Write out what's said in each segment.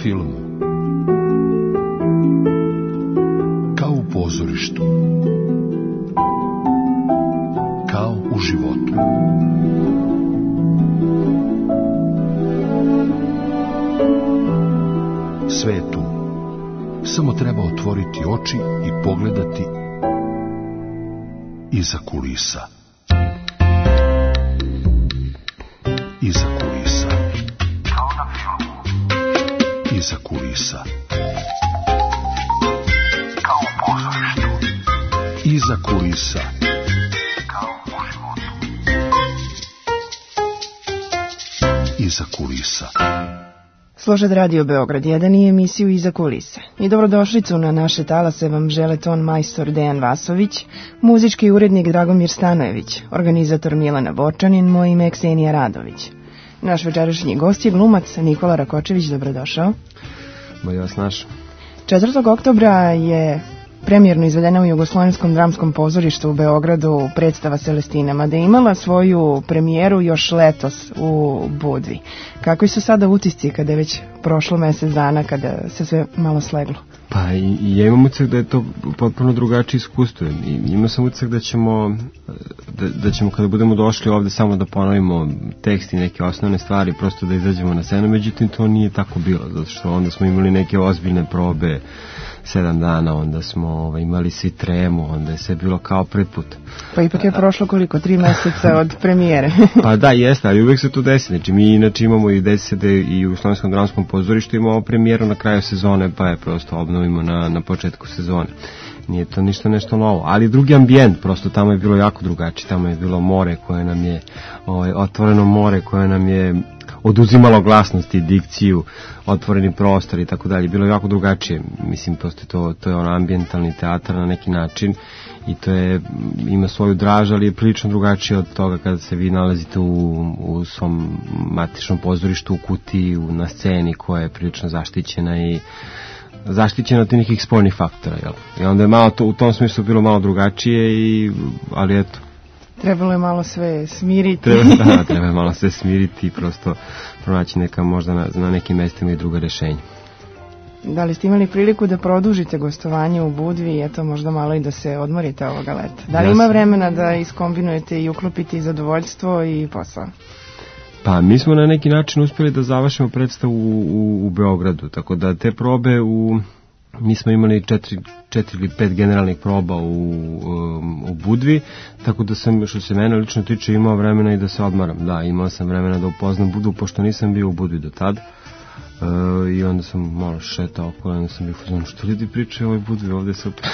filmu. Kao u pozorištu. Kao u životu. Sve je tu. Samo treba otvoriti oči i pogledati iza kulisa. Iza kulisa. Kao na filmu. Iza kulisa. Kao u pozorištu. Iza kulisa. Kao u životu. Iza kulisa. Slušate Radio Beograd 1 i emisiju Iza kulise. I dobrodošlicu na naše talase vam žele ton majstor Dejan Vasović, muzički urednik Dragomir Stanojević, organizator Milana Borčanin, moje ime je Ksenija Radović. Naš večerašnji gost je glumac Nikola Rakočević, dobrodošao. Bolje vas našao. 4. oktobra je premijerno izvedena u Jugoslovenskom dramskom pozorištu u Beogradu predstava Celestina, mada je imala svoju premijeru još letos u Budvi. Kakvi su sada utisci kada je već prošlo mesec dana, kada se sve malo sleglo? Pa ja imam utisak da je to potpuno drugačije iskustvo. Imao sam utisak da ćemo kada budemo došli ovde samo da ponovimo tekst i neke osnovne stvari, prosto da izađemo na scenu, međutim to nije tako bilo, zato što onda smo imali neke ozbiljne probe 7 dana, onda smo imali svi tremu, onda je sve bilo kao prvi put. Pa ipak je prošlo koliko? 3 meseca od premijere. Pa da, jeste, ali uvijek se to desi. Znači mi inače imamo i desi da i u Slovenskom dramskom pozorištu imamo premijeru na kraju sezone, pa je prosto obnovimo na početku sezone. Nije to ništa nešto novo, ali drugi ambijent, prosto tamo je bilo jako drugačije, tamo je bilo more koje nam je, otvoreno more koje nam je oduzimalo glasnost i dikciju, otvoreni prostor i tako dalje, bilo je jako drugačije, mislim, prosto to je ambijentalni teatar na neki način i to je, ima svoju draž, ali je prilično drugačije od toga kada se vi nalazite u svom matičnom pozorištu, u kutiji, na sceni koja je prilično zaštićena od nekih spoljnih faktora, jel? I onda je malo to, u tom smislu bilo malo drugačije, ali eto. Trebalo je malo sve smiriti. Treba je malo sve smiriti i prosto pronaći neka možda na nekim mestima i druga rešenja. Da li ste imali priliku da produžite gostovanje u Budvi i eto možda malo i da se odmorite ovoga leta? Da li ima vremena da iskombinujete i uklopite i zadovoljstvo i posao? Pa mi smo na neki način uspjeli da završimo predstavu u Beogradu, tako da te probe mi smo imali 4 ili 5 generalnih proba u Budvi, tako da sam, što se mene lično tiče, imao vremena i da se odmaram. Da, imao sam vremena da upoznam Budvu, pošto nisam bio u Budvi do tad. I onda sam malo šetao okolo, onda sam bio fazon, što ljudi pričaju o ovoj Budvi, ovde je super.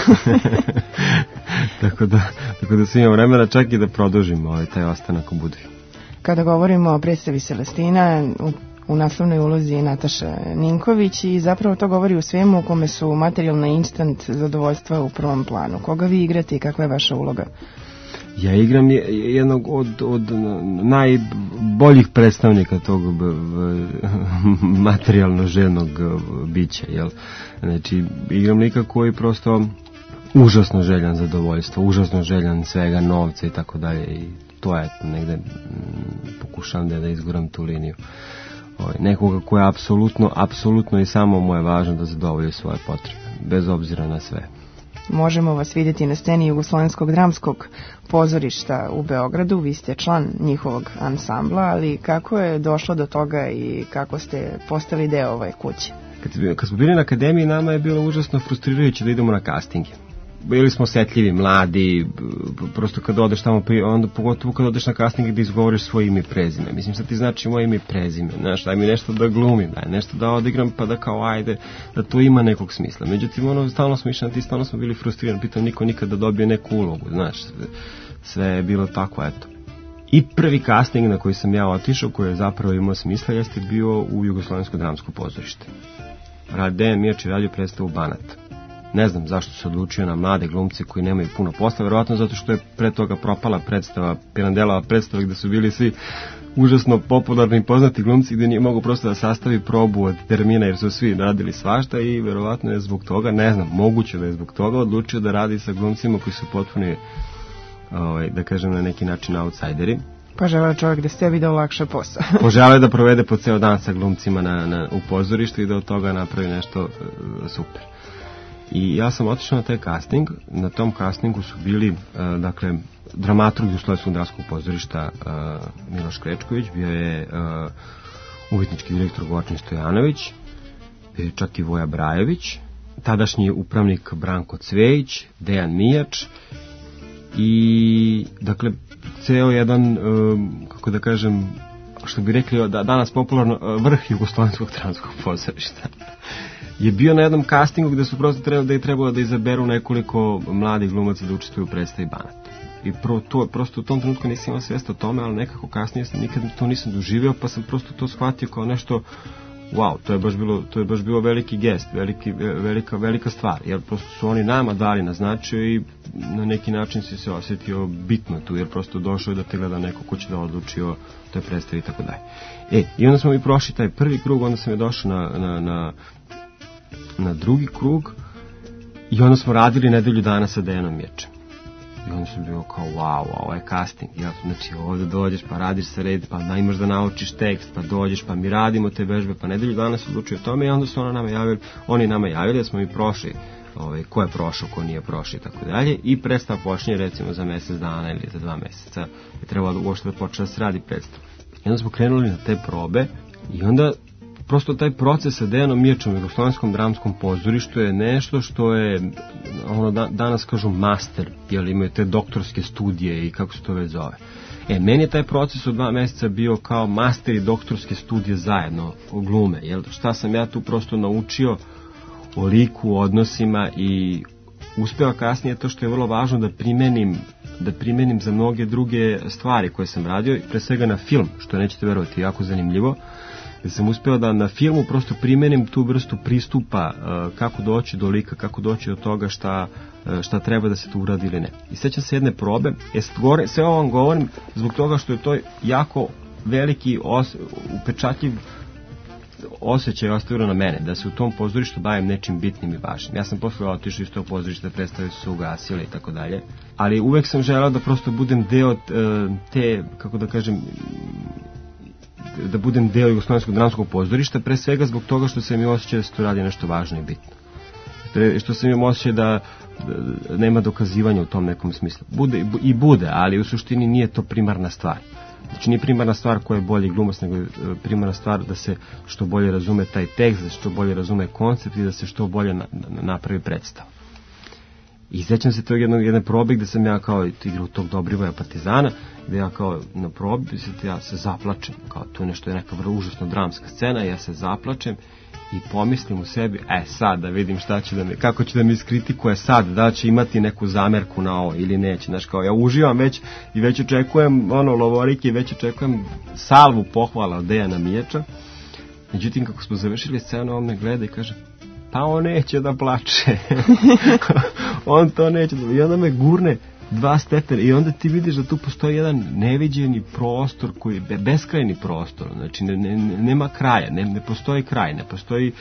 tako da sam imao vremena čak i da produžim taj ostanak u Budvi. Kada govorimo o predstavi Celestina, u naslovnoj ulozi je Nataša Ninković i zapravo to govori u svemu u kome su materijalna instant zadovoljstva u prvom planu. Koga vi igrate i kakva je vaša uloga? Ja igram jednog od najboljih predstavnika tog materijalno željnog bića, jel? Znači, igram lika koji prosto užasno željan zadovoljstva, užasno željan svega, novca i tako dalje, i to je negde, pokušam da izguram tu liniju. Nekoga koja je apsolutno i samo mu je važno da zadovolji svoje potrebe, bez obzira na sve. Možemo vas vidjeti na sceni Jugoslovenskog dramskog pozorišta u Beogradu, vi ste član njihovog ansambla, ali kako je došlo do toga i kako ste postali deo ove kuće? Kad smo bili na akademiji, nama je bilo užasno frustrirajuće da idemo na castinge. Bili smo osetljivi, mladi, prosto kad odeš tamo, onda pogotovo kad odeš na casting da izgovoriš svoje ime i prezime. Mislim, sad ti znači moje ime i prezime, znaš, daj mi nešto da glumim, daj nešto da odigram, pa da kao ajde, da to ima nekog smisla. Međutim, stalno smo išli na ti, stalno smo bili frustrirani, pitam niko nikad da dobije neku ulogu, znaš, sve je bilo tako, eto. I prvi casting na koji sam ja otišao, koji je zapravo imao smisla, jeste bio u Jugoslovensko dramsko pozorište. Dejan Mirčić radio predstavu Banat. Ne znam zašto se odlučio na mlade glumce koji nemaju puno posla, verovatno zato što je pre toga propala predstava, Pirandelova predstava, gde su bili svi užasno popularni i poznati glumci, gde nije mogu prosto da sastavi probu od termina, jer su svi radili svašta i verovatno je zbog toga, ne znam, moguće da je zbog toga odlučio da radi sa glumcima koji su potpuno, da kažem, na neki način outsideri. Pa žele čovjek da s tebi da olakša posao. Poželeo da provede po ceo dan sa glumcima u pozorištu i da od toga napravi nešto super. I ja sam otišao na taj casting. Na tom castingu su bili, dakle, dramaturg Jugoslovenskog dramskog pozorišta Miloš Krečković, bio je umetnički direktor Gočin Stojanović, bio je čak i Voja Brajović, tadašnji upravnik Branko Cvejić, Dejan Mijač i, dakle, ceo jedan, kako da kažem, što bi rekli danas popularno, vrh Jugoslovenskog dramskog pozorišta je bio na jednom castingu gde su prosto trebalo da izaberu nekoliko mladih glumaca da učestvuju u predstavi Banat. I prosto u tom trenutku nisam imao svest o tome, ali nekako kasnije nikad to nisam doživio, pa sam prosto to shvatio kao nešto, wow, to je baš bilo veliki gest, velika stvar, jer prosto su oni nama dali na značaju i na neki način si se osjetio bitno tu, jer prosto došao je da te gleda neko ko će da odluči o toj predstavi i tako dalje. I onda smo mi prošli taj prvi krug, onda sam je došao na drugi krug i onda smo radili nedelju dana sa Dejanom Miječem. I onda sam bio kao, wow, ovo je casting. Znači, ovde dođeš, pa radiš sa red, pa imaš da naučiš tekst, pa dođeš, pa mi radimo te vežbe, pa nedelju dana se odlučio o tome i onda su oni nama javili da smo mi prošli, ko je prošao, ko nije prošao i tako dalje. I predstava počinje recimo za mesec dana ili za 2 meseca. Je trebalo uopšte da počne da se radi predstava. I onda smo krenuli na te probe i onda prosto taj proces sa Dejanom Miječom u Jugoslovenskom dramskom pozorištu je nešto što je, danas kažu master, jer imaju te doktorske studije i kako se to već zove. Meni je taj proces od 2 meseca bio kao master i doktorske studije zajedno o glume, jer šta sam ja tu prosto naučio o liku, o odnosima i uspeo kasnije to što je vrlo važno da primenim za mnoge druge stvari koje sam radio, pre svega na film, što nećete verovati, jako zanimljivo, jer sam uspeo da na filmu prosto primenim tu vrstu pristupa, kako doći do lika, kako doći do toga šta treba da se tu uradi ili ne. I sećam se jedne probe, sve ovo vam govorim zbog toga što je to jako veliki upečatljiv osjećaj ostavilo na mene, da se u tom pozorištu bavim nečim bitnim i važnim. Ja sam posle otišao iz tog pozorišta, predstave su se ugasile i tako dalje, ali uvek sam želeo da prosto budem deo te, kako da kažem, da budem deo Jugoslovenskog dramskog pozorišta, pre svega zbog toga što sam imao osjećaj da se tu radi nešto važno i bitno. Što sam imao osjećaj da nema dokazivanja u tom nekom smislu. Bude, ali u suštini nije to primarna stvar. Znači nije primarna stvar ko je bolji glumac, nego je primarna stvar da se što bolje razume taj tekst, da se što bolje razume koncept i da se što bolje napravi predstav. I sećam se tog jedne probe gde sam ja kao igrao tog Dobrivoja Partizana, gde ja kao na probi ja se zaplačem, kao tu nešto je neka vrlo užasno dramska scena, ja se zaplačem i pomislim u sebi, sad da vidim kako će da mi iskritikuje sad, da će imati neku zamerku na ovo ili neće, znaš, kao ja uživam već i već očekujem lovorike i već očekujem salvu pohvala od Dejana Miječa. Međutim, kako smo završili scenu, on me gleda i kaže, pa on neće da plače. On to neće da plače. I onda me gurne 2 stepena i onda ti vidiš da tu postoji jedan neviđeni prostor, koji je beskrajni prostor. Znači, nema kraja, ne postoji kraj, ne postoji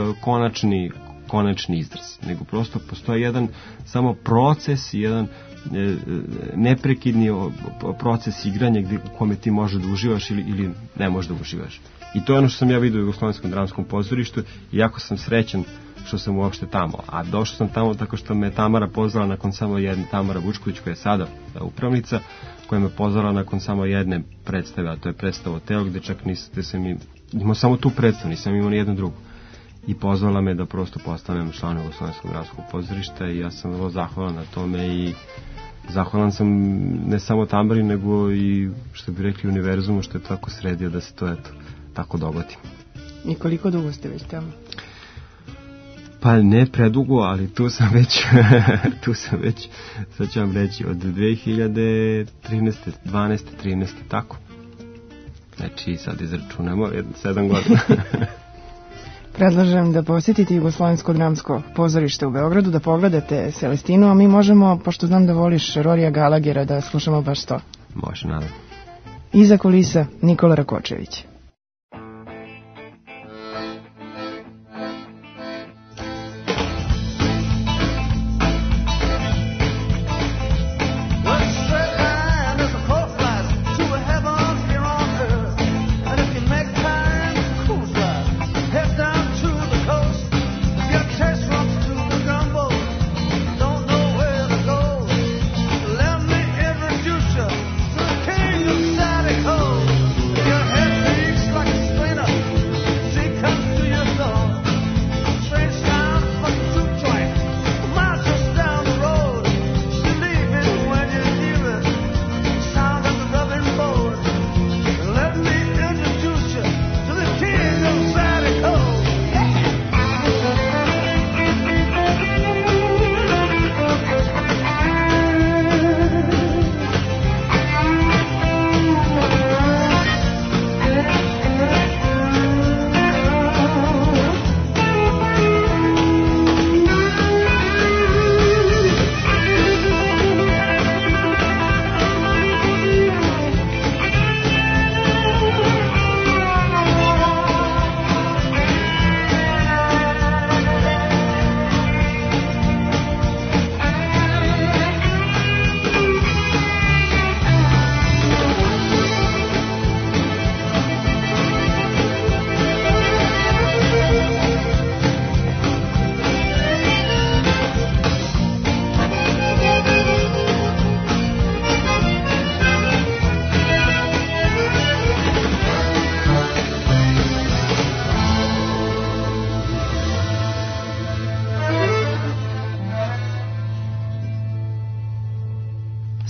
konačni izraz, nego prosto postoji jedan samo proces i jedan neprekidni proces igranja u kome ti možeš da uživaš ili ne možeš da uživaš. I to je ono što sam ja vidio u Jugoslovenskom dramskom pozorištu i jako sam srećan što sam uopšte tamo. A došao sam tamo tako što me Tamara pozvala nakon samo jedne, Tamara Vučković koja je sada upravnica, koja me pozvala nakon samo jedne predstave, a to je predstava Otelo, gde čak imao samo tu predstavu, nisam imao ni jednu drugu. I pozvala me da prosto postanem član Jugoslovenskog dramskog pozorišta i ja sam vrlo zahvalan na tome i zahvalan sam ne samo Tamari, nego i, što bi rekli, univerzumu što je tako sredio da se to tako dogodi. I koliko dugo ste već tamo? Pa ne predugo, ali tu sam već, sad ću vam reći, od 2013. 12. 13. tako. Znači, sad izračunamo, 7 godina. Predlažem da posjetite Jugoslovensko dramsko pozorište u Beogradu, da pogledate Celestinu, a mi možemo, pošto znam da voliš Rorija Galagera, da slušamo baš to. Može, naravno. Iza kulisa Nikola Rakočević. Heaven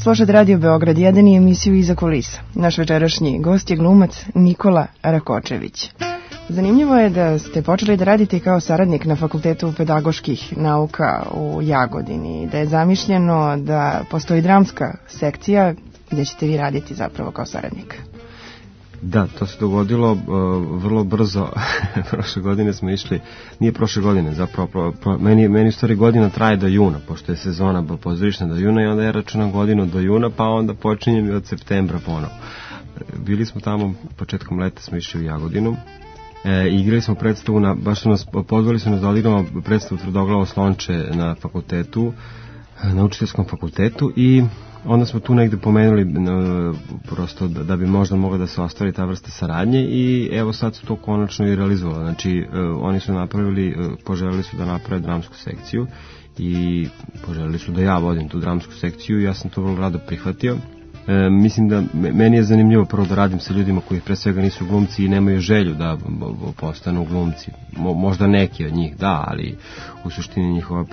Slušate Radio Beograd 1 i emisiju Iza kulisa. Naš večerašnji gost je glumac Nikola Rakočević. Zanimljivo je da ste počeli da radite kao saradnik na Fakultetu pedagoških nauka u Jagodini, da je zamišljeno da postoji dramska sekcija gdje ćete vi raditi zapravo kao saradnik. Da, to se dogodilo vrlo brzo. Prošle godine smo išli, nije prošle godine, zapravo meni u stvari godina traje do juna, pošto je sezona pozorišna do juna i onda ja računam godinu do juna, pa onda počinjem i od septembra ponovo. Bili smo tamo, početkom leta smo išli u Jagodinu, igrali smo predstavu, pozvali su nas da odigramo predstavu Tvrdoglavo slonče na fakultetu, na učiteljskom fakultetu, i onda smo tu negde pomenuli prosto da bi možda mogla da se ostvari ta vrsta saradnje, i evo sad su to konačno i realizovali. Znači, oni su poželili su da naprave dramsku sekciju i poželili su da ja vodim tu dramsku sekciju i ja sam to vrlo rado prihvatio. Mislim da meni je zanimljivo prvo da radim sa ljudima koji pre svega nisu glumci i nemaju želju da postanu glumci. Možda neki od njih da, ali u suštini njihova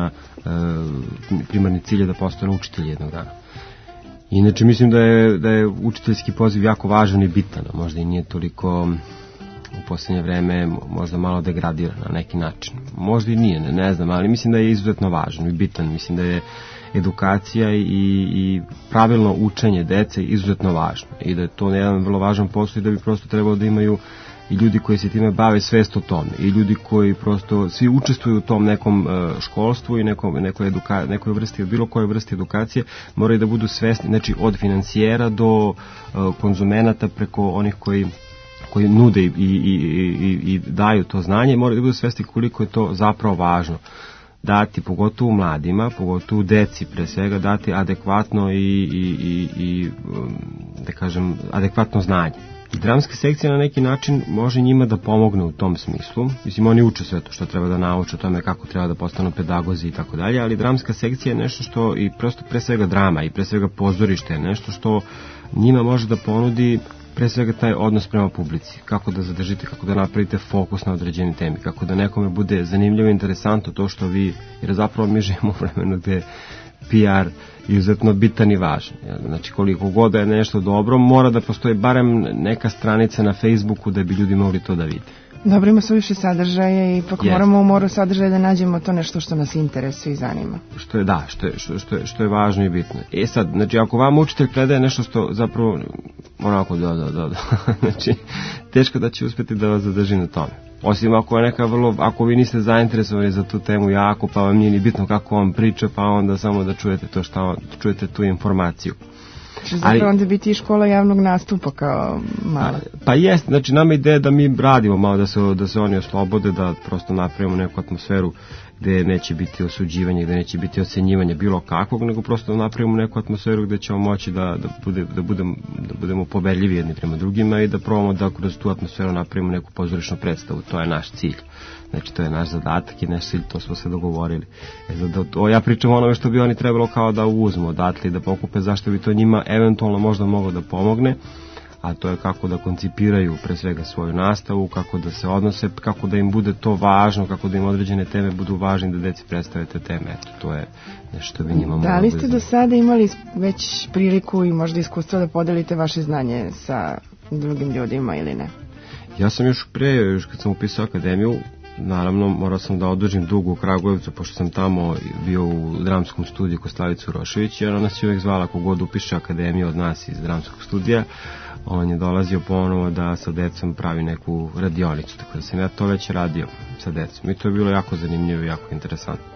primarni cilj je da postanu učitelji jednog dana. Inače mislim da je učiteljski poziv jako važan i bitan, možda i nije toliko u posljednje vreme možda malo degradiran na neki način. Možda i nije, ne znam, ali mislim da je izuzetno važan i bitan. Mislim da je edukacija i pravilno učenje dece izuzetno važno i da je to jedan vrlo važan posao i da bi prosto trebalo da imaju i ljudi koji se time bave svest o tome i ljudi koji prosto svi učestvuju u tom nekom školstvu i nekoj vrsti, bilo koje vrsti edukacije, moraju da budu svesni, znači od financijera do konzumenata preko onih koji nude i daju to znanje, moraju da budu svesni koliko je to zapravo važno dati, pogotovo mladima, pogotovo deci pre svega, dati adekvatno i da kažem, adekvatno znanje. I dramska sekcija na neki način može njima da pomogne u tom smislu. Mislim, oni uče sve to što treba da nauče o tome kako treba da postanu pedagozi i tako dalje, ali dramska sekcija je nešto što, i prosto pre svega drama i pre svega pozorište je nešto što njima može da ponudi pre svega taj odnos prema publici, kako da zadržite, kako da napravite fokus na određeni temi, kako da nekome bude zanimljivo i interesantno to što vi, jer zapravo mi živimo u vremenu gde PR izuzetno bitan i važan. Znači, koliko god je nešto dobro, mora da postoji barem neka stranica na Facebooku da bi ljudi mogli to da vide. Dobro, ima su više sadržaje i ipak moramo u moru sadržaja da nađemo to nešto što nas interesuje i zanima. Što je važno i bitno. Sad, znači, ako vam učitelj predaje nešto što zapravo onako znači, teško da će uspjeti da vas zadrži na tome. Osim ako je neka ako vi niste zainteresovani za tu temu jako, pa vam nije ni bitno kako vam priča, pa onda samo da čujete to čujete tu informaciju. Će zapravo onda biti i škola javnog nastupa kao mala. Pa jest, znači nama ideja da mi radimo malo, da se oni oslobode, da prosto napravimo neku atmosferu gde neće biti osuđivanje, gde neće biti ocenjivanje bilo kakvog, nego prosto da napravimo neku atmosferu gde ćemo moći da budemo pobedljivi jedni prema drugima i da probamo da kroz tu atmosferu napravimo neku pozorišnu predstavu. To je naš cilj. Znači, to je naš zadatak i naš cilj, to smo se dogovorili. Ja pričam o onome što bi oni trebalo kao da uzmu odatle i da pokupe, zašto bi to njima eventualno možda moglo da pomogne, a to je kako da koncipiraju pre svega svoju nastavu, kako da se odnose, kako da im bude to važno, kako da im određene teme budu važne, da deci predstave te teme. Eto, to je nešto bi njima moglo. Da li ste do sada imali već priliku i možda iskustvo da podelite vaše znanje sa drugim ljudima ili ne? Ja sam još kad sam upisao akademiju, naravno morao sam da odužim dug u Kragujevcu, pošto sam tamo bio u dramskom studiju kod Slavice Urošević, jer ona se uvijek zvala kogod upiše akademiju od nas iz dramskog studija, on je dolazio ponovo da sa decom pravi neku radionicu, tako da sam ja to već radio sa decom i to je bilo jako zanimljivo i jako interesantno.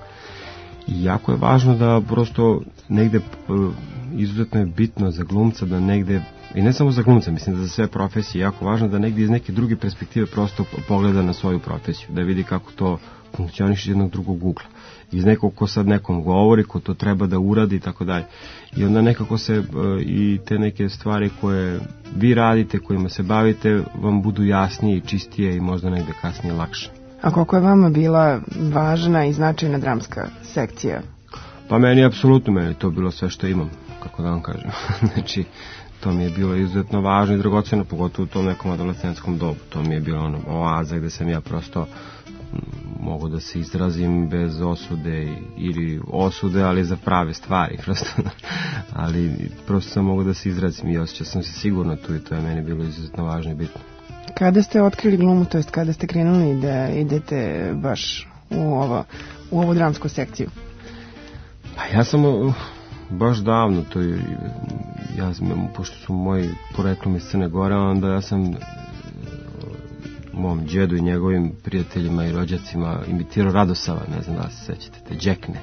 I jako je važno da prosto negde, izuzetno je bitno za glumca da negde, i ne samo za glumca, mislim da za sve profesije je jako važno da negde iz neke druge perspektive prosto pogleda na svoju profesiju, da vidi kako to funkcioniš iz jednog drugog ugla. Iz nekog ko sad nekom govori, ko to treba da uradi i tako dalje. I onda nekako se i te neke stvari koje vi radite, kojima se bavite, vam budu jasnije i čistije i možda negde kasnije lakše. A koliko je vama bila važna i značajna dramska sekcija? Pa meni je to bilo sve što imam, kako da vam kažem. Znači, to mi je bilo izuzetno važno i dragoceno, pogotovo u tom nekom adolescentskom dobu. To mi je bilo oaza gde sam ja prosto mogu da se izrazim bez osude ili osude, ali za prave stvari prosto. Ali prosto sam mogu da se izrazim i osjećao sam se sigurno tu i to je meni bilo izuzetno važno i bitno. Kada ste otkrili glumu, to jest kada ste krenuli da idete baš u ovu dramsku sekciju? Pa ja sam baš davno, pošto su moji poreklom iz Crne Gore, onda ja sam mom djedu i njegovim prijateljima i rođacima imitirao Radosava, ne znam da se sećate, te džekne.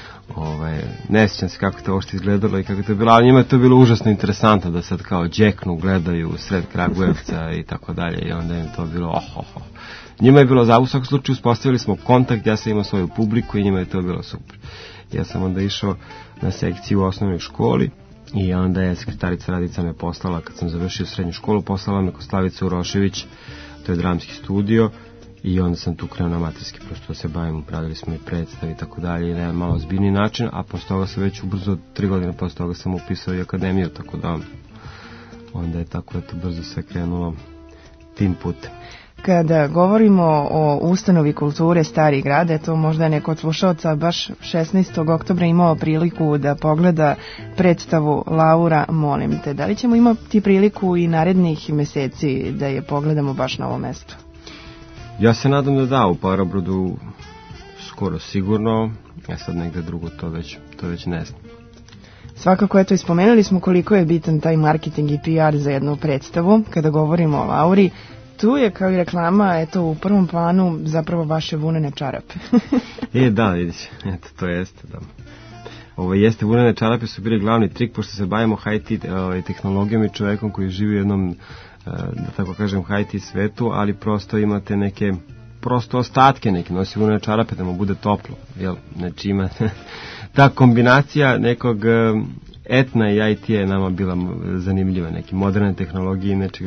Ne sjećam se kako to uopšte izgledalo i kako to je bilo, ali njima je to bilo užasno interesantno da sad kao džeknu gledaju u sred Kragujevca i tako dalje i onda im to bilo Njima je bilo u svakom slučaju uspostavili smo kontakt, ja sam imao svoju publiku i njima je to bilo super. Ja sam onda išao na sekciju u osnovnoj školi i onda je sekretarica Radica me poslala, kad sam završio srednju školu, poslala me kod Slavice Urošević, to je dramski studio, i onda sam tu krenuo na amaterski, prosto da se bavim, pravili smo i predstavi i tako dalje, i na jedan malo zbiljni način, a posle toga sam već ubrzo 3 godine posle toga sam upisao i akademiju, tako da onda je tako brzo sve krenulo tim putem. Kada govorimo o ustanovi kulture Stari grad, eto možda je neko od slušalca baš 16. oktobra imao priliku da pogleda predstavu Laura, molim te. Da li ćemo imati priliku i narednih meseci da je pogledamo baš na ovo mesto? Ja se nadam da u Parobrodu skoro sigurno, ja sad negde drugo to već ne znam. Svakako, eto, ispomenuli smo koliko je bitan taj marketing i PR za jednu predstavu. Kada govorimo o Lauri, tu je kao i reklama, eto, u prvom planu zapravo vaše vunene čarape. Da, vidiš, eto, to jeste, da. Jeste, vunene čarape su bili glavni trik, pošto se bavimo high-tech tehnologijom i čovekom koji živi u jednom, da tako kažem, high-tech svetu, ali prosto imate neke, ostatke neke, nosi vunene čarape da mu bude toplo, jel? Znači ima ta kombinacija nekog etna i IT je nama bila zanimljiva, neke moderne tehnologije, nečega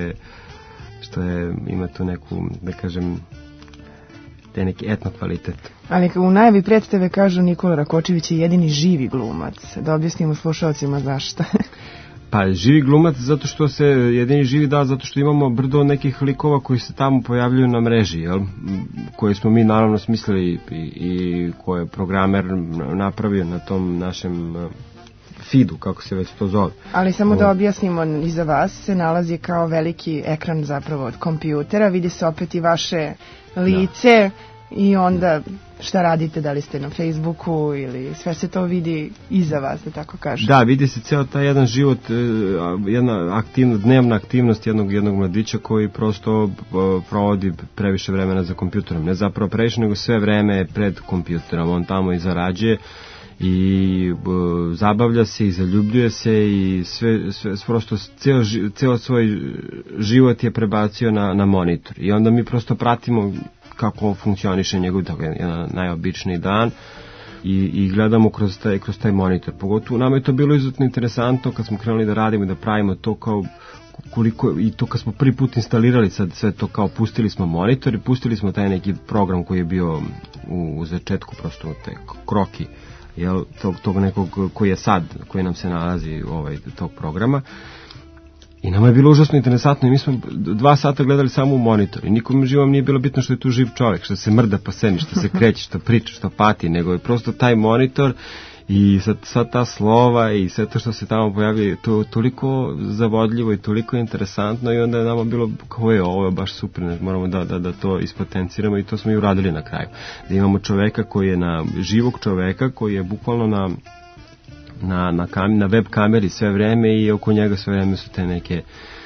što je, ima tu neku, da kažem, te neki etno kvalitet. Ali u najavi predstave kažu Nikola Rakočević je jedini živi glumac. Da objasnimo slušalcima zašto. Pa živi glumac zato što se jedini živi zato što imamo brdo nekih likova koji se tamo pojavljuju na mreži, jel? Koje smo mi naravno smislili i koje je programer napravio na tom našem feedu, kako se već to zove. Ali samo da objasnimo, iza vas se nalazi kao veliki ekran zapravo od kompjutera, vidi se opet i vaše lice i onda šta radite, da li ste na Facebooku ili sve se to vidi iza vas, da tako kažem. Da, vidi se ceo taj jedan život, jedna dnevna aktivnost jednog mladića koji prosto provodi previše vremena za kompjuterom. Ne zapravo previše, nego sve vreme pred kompjuterom. On tamo i zarađuje i zabavlja se i zaljubljuje se i sve prosto ceo svoj život je prebacio na monitor i onda mi prosto pratimo kako funkcioniše njegov jedan najobičniji dan i gledamo kroz taj monitor. Pogotovo nama je to bilo izuzetno interesantno kad smo krenuli da radimo i da pravimo to kao koliko, i to kad smo prvi put instalirali sad sve to, kao pustili smo monitor i pustili smo taj neki program koji je bio u začetku, prosto te kroki, jel, tog nekog koji nam se nalazi tog programa. I nama je bilo užasno interesantno i mi smo 2 sata gledali samo u monitor i nikom živom nije bilo bitno što je tu živ čovjek, što se mrda po sceni, što se kreće, što priča, što pati, nego je prosto taj monitor i sva ta slova i sve to što se tamo pojavlja, to je toliko zavodljivo i toliko interesantno i onda je nama bilo kao ovo je baš super, moramo da to ispotenciramo i to smo i uradili na kraju. Da imamo čoveka koji je živog čoveka koji je bukvalno na web kameri sve vreme i oko njega sve vreme su te neke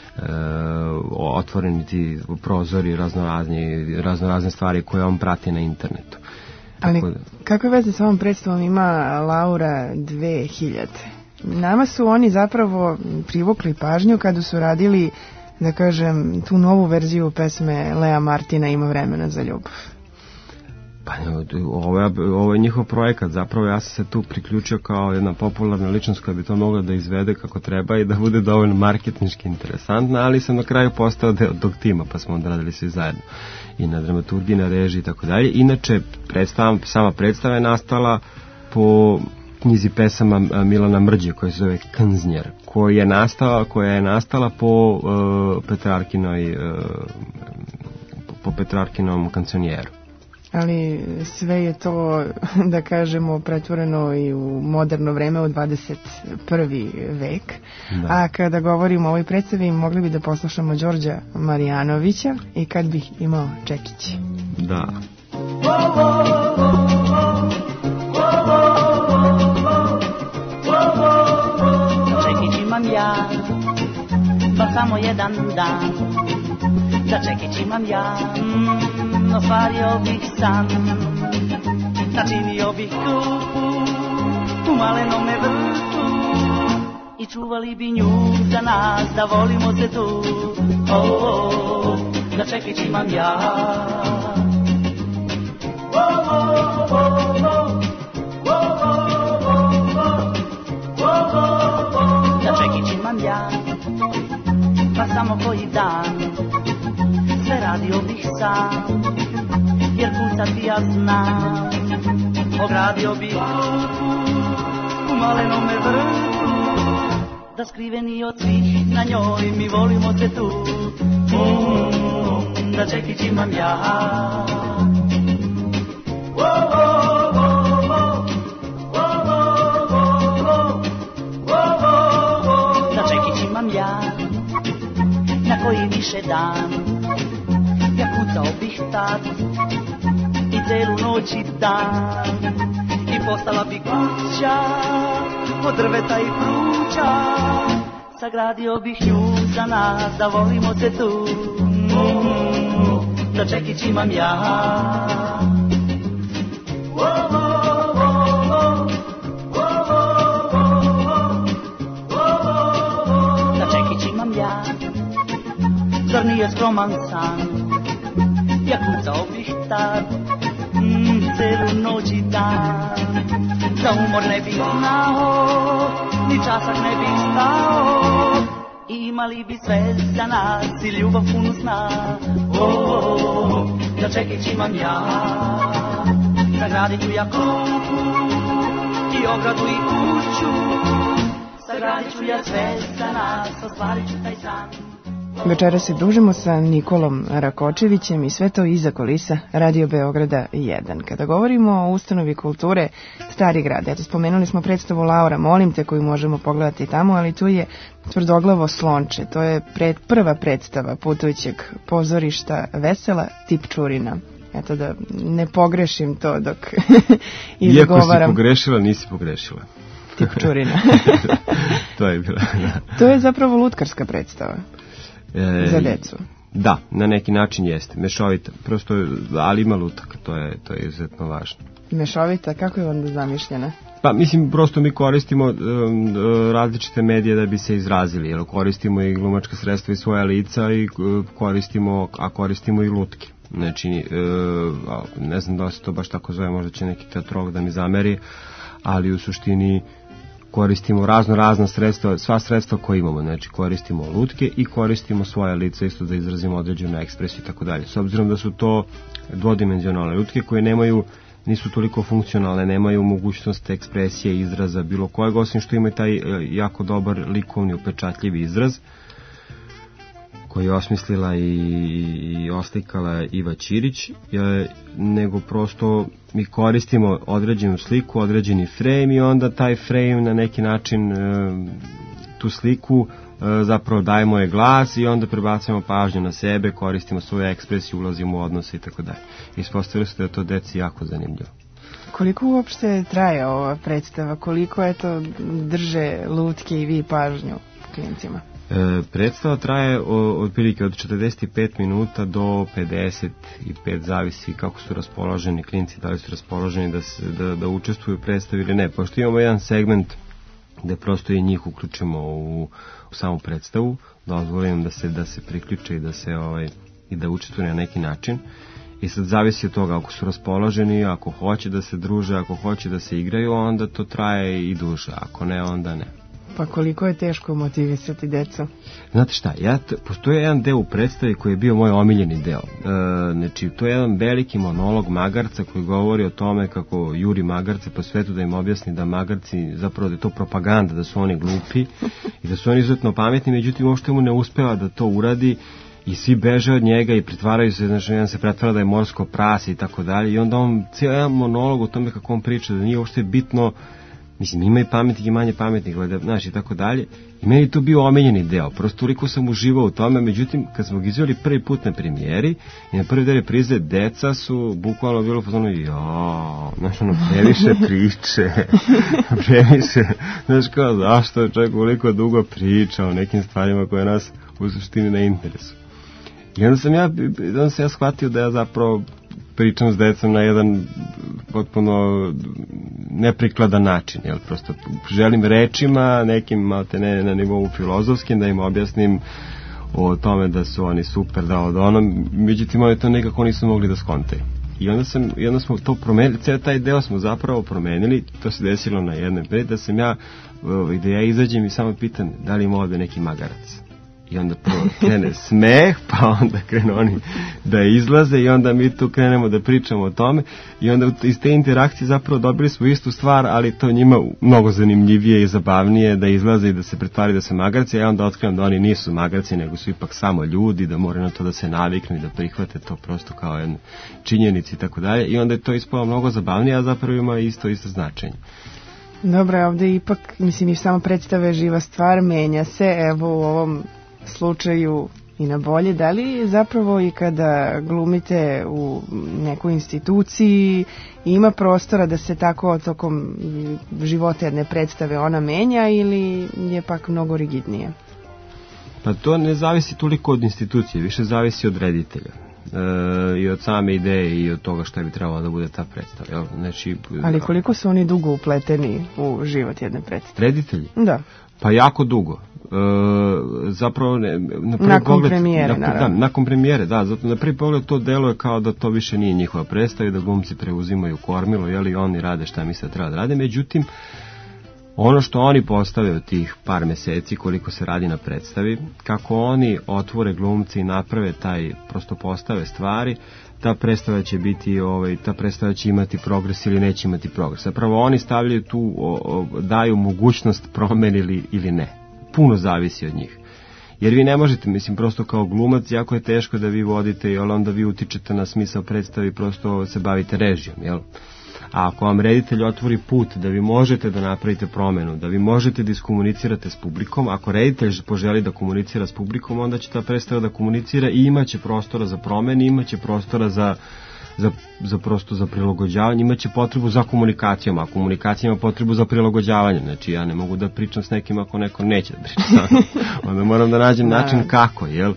otvoreni ti prozori, raznorazne stvari koje on prati na internetu. Ali kakve veze sa ovom predstavom ima Laura 2000? Nama su oni zapravo privukli pažnju kada su radili, da kažem, tu novu verziju pesme Lea Martina Ima vremena za ljubav. Pa ovo je njihov projekat, zapravo ja sam se tu priključio kao jedna popularna ličnost koja bi to mogla da izvede kako treba i da bude dovoljno marketinški interesantna, ali sam na kraju postao deo tog tima, pa smo odradili svi zajedno i na dramaturgiji, na režiji i tako dalje. Inače, sama predstava je nastala po knjizi pesama Milana Mrđe koja se zove Knznjer, koja je nastala po Petrarkinom kancionjeru. Ali sve je to, da kažemo, pretvoreno i u moderno vreme, u 21. vek. Da. A kada govorimo o ovoj predstavi, mogli bi da poslušamo Đorđa Marijanovića i Kad bih imao čekić. Da. Čekić imam ja, pa samo jedan dan. Za čekić imam ja, ostvario bih san. Načinio bih kupu u malenome vrtu i čuvali bi nju za nas, da volimo se tu. Za čekić imam ja. Za čekić imam ja, pa samo koji dan. Sve radio bih sam, jer kucati ja znam. Ogradio bih kupu u malenome vrtu, da skriveni od svih na njoj mi volimo se tu. Da čekić imam ja. Da čekić imam ja, na koji više dan. Ja kucao bih tad i celu noć i dan, i postala bi kuća od drveta i pruća. Sagradio bih nju za nas, da volimo se tu. Da čekić imam ja. Da čekić imam ja, zar nije skroman san. Ja kucao bih tad celu noć i dan. Za umor ne bih znao, ni časak ne bih stao, i imali bi sve za nas i ljubav punu sna. Da čekić imam ja. Sagradit ću ja kupu i ogradu i kuću. Sagradit ću ja sve za nas, ostvarit ću taj san. Večeras se družimo sa Nikolom Rakočevićem i sve to iza kulisa Radio Beograda 1. Kada govorimo o ustanovi kulture Stari grad, eto, spomenuli smo predstavu Laura, molim te, koju možemo pogledati tamo, ali tu je Tvrdoglavo slonče. To je prva predstava putujućeg pozorišta Vesela Tipčurina. Eto, da ne pogrešim to dok izgovaram. Iako si pogrešila, nisi pogrešila. Tipčurina. To je bila, da. To je zapravo lutkarska predstava. Za decu. Da, na neki način jeste. Mešovita, prosto, ali ima lutaka, to je izuzetno važno. Mešovita, kako je onda zamišljena? Pa, mislim, prosto mi koristimo različite medije da bi se izrazili, jer koristimo i glumačka sredstva i svoja lica i koristimo i lutke. Znači, ne znam da se to baš tako zove, možda će neki teatrolog da mi zameri, ali u suštini koristimo razna sredstva, sva sredstva koje imamo, znači koristimo lutke i koristimo svoja lica isto da izrazimo određenu ekspresiju i tako dalje. S obzirom da su to dvodimenzionalne lutke koje nisu toliko funkcionalne, nemaju mogućnost ekspresije, izraza bilo kojeg, osim što ima taj jako dobar likovni upečatljivi izraz koji je osmislila i oslikala Iva Ćirić, nego prosto mi koristimo određenu sliku, određeni frame i onda taj frame na neki način tu sliku zapravo dajemo je glas i onda prebacujemo pažnju na sebe, koristimo svoju ekspresiju, ulazimo u odnose i tako dalje. Ispostavilo se da je to deci jako zanimljivo. Koliko uopšte traje ova predstava? Koliko drže lutke i vi pažnju klincima? Predstava traje otprilike od 45 minuta do 55, zavisi kako su raspoloženi klinci, da li su raspoloženi da učestvuju u predstavi ili ne. Pošto imamo jedan segment gde prosto i njih uključimo u samu predstavu, dozvolimo da se priključe i da učestvuju na neki način. I sad zavisi od toga, ako su raspoloženi, ako hoće da se druže, ako hoće da se igraju, onda to traje i duže, ako ne, onda ne. Pa koliko je teško motivisati decu? Znate šta, postoji jedan deo u predstavi koji je bio moj omiljeni deo. Znači, to je jedan veliki monolog magarca koji govori o tome kako juri magarce po svetu da im objasni da magarci, zapravo da je to propaganda, da su oni glupi i da su oni izuzetno pametni, međutim uopšte mu ne uspeva da to uradi i svi beže od njega i pretvaraju se, znači jedan se pretvara da je morsko prase i tako dalje, i onda on cijel jedan monolog o tome kako on priča, da nije uopšte bitno, mislim, ima i pametnih i manje pametnih, znači, i tako dalje, i meni je to bio omenjeni deo, prosto toliko sam uživao u tome. Međutim, kad smo ga izveli prvi put na premijeri i na prvi deo reprize, deca su bukvalno bilo u fazonu, znaš, ono, previše priče, previše, znaš, kao, zašto je čovjek koliko dugo priča o nekim stvarima koje nas u suštini ne interesu. I onda sam ja shvatio da ja zapravo pričam s decom na jedan potpuno neprikladan način, jel, prosto želim rečima nekim, malte ne na nivou filozofskim, da im objasnim o tome da su oni super, da od onom, međutim oni to nekako nisu mogli da skontaju. I onda smo to promenili, cijel taj deo smo zapravo promenili, to se desilo na jednoj pred, da ja izađem i samo pitam da li ima ovde neki magarac. I onda prvo krene smeh, pa onda krenu oni da izlaze i onda mi tu krenemo da pričamo o tome i onda iz te interakcije zapravo dobili smo istu stvar, ali to njima mnogo zanimljivije i zabavnije da izlaze i da se pretvari da su magarci, a ja onda otkrivam da oni nisu magarci, nego su ipak samo ljudi, da moraju na to da se naviknu i da prihvate to prosto kao jednu činjenicu i tako dalje, i onda je to ispalo mnogo zabavnije, a zapravo ima isto značenje. Dobro, ovde ipak, mislim, i samo predstave živa stvar, menja se, evo u ovom slučaju i na bolje. Da li zapravo i kada glumite u nekoj instituciji ima prostora da se tako tokom života jedne predstave ona menja, ili je pak mnogo rigidnije? Pa to ne zavisi toliko od institucije, više zavisi od reditelja. I od same ideje i od toga šta bi trebalo da bude ta predstava, jel? Znači, ali koliko su oni dugo upleteni u život jedne predstave? Reditelji? Da. Pa jako dugo. Zapravo nakon premijere, naravno. Nakon premijere, da, zato na prvi pogled to deluje kao da to više nije njihova predstava i da glumci preuzimaju kormilo, jel, i oni rade šta misle da treba da rade. Međutim, ono što oni postave od tih par meseci koliko se radi na predstavi, kako oni otvore glumci i naprave prosto postave stvari, ta predstava će biti, ta predstava će imati progres ili neće imati progres. Zapravo oni stavljaju tu, daju mogućnost promeni ili ne. Puno zavisi od njih. Jer vi ne možete, mislim, prosto kao glumac, jako je teško da vi vodite, jel, onda vi utičete na smisao predstavi, prosto se bavite režijom, jel? A ako vam reditelj otvori put da vi možete da napravite promenu, da vi možete da iskomunicirate s publikom, ako reditelj poželi da komunicira s publikom, onda će ta predstava da komunicira i imaće prostora za promene, imaće prostora za prilagođavanje, imaće potrebu za komunikacijom, a komunikacija ima potrebu za prilagođavanje. Znači, ja ne mogu da pričam s nekim ako neko neće da pričam. Onda moram da nađem način kako, jel?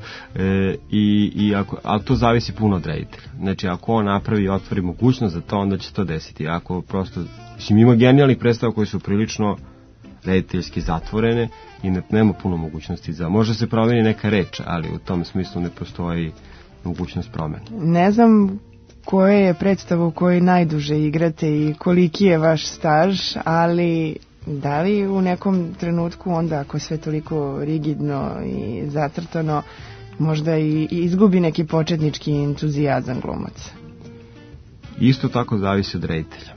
Ali to zavisi puno od reditelja. Znači, ako on napravi i otvori mogućnost za to, onda će to desiti. Ako prosto, mislim, ima genijalnih predstava koji su prilično rediteljski zatvorene i nema puno mogućnosti za... Može se promeni neka reč, ali u tom smislu ne postoji mogućnost promene. Ne znam koje je predstava u kojoj najduže igrate i koliki je vaš staž, ali da li u nekom trenutku onda, ako sve toliko rigidno i zacrtano, možda i izgubi neki početnički entuzijazam glumaca? Isto tako zavisi od reditelja.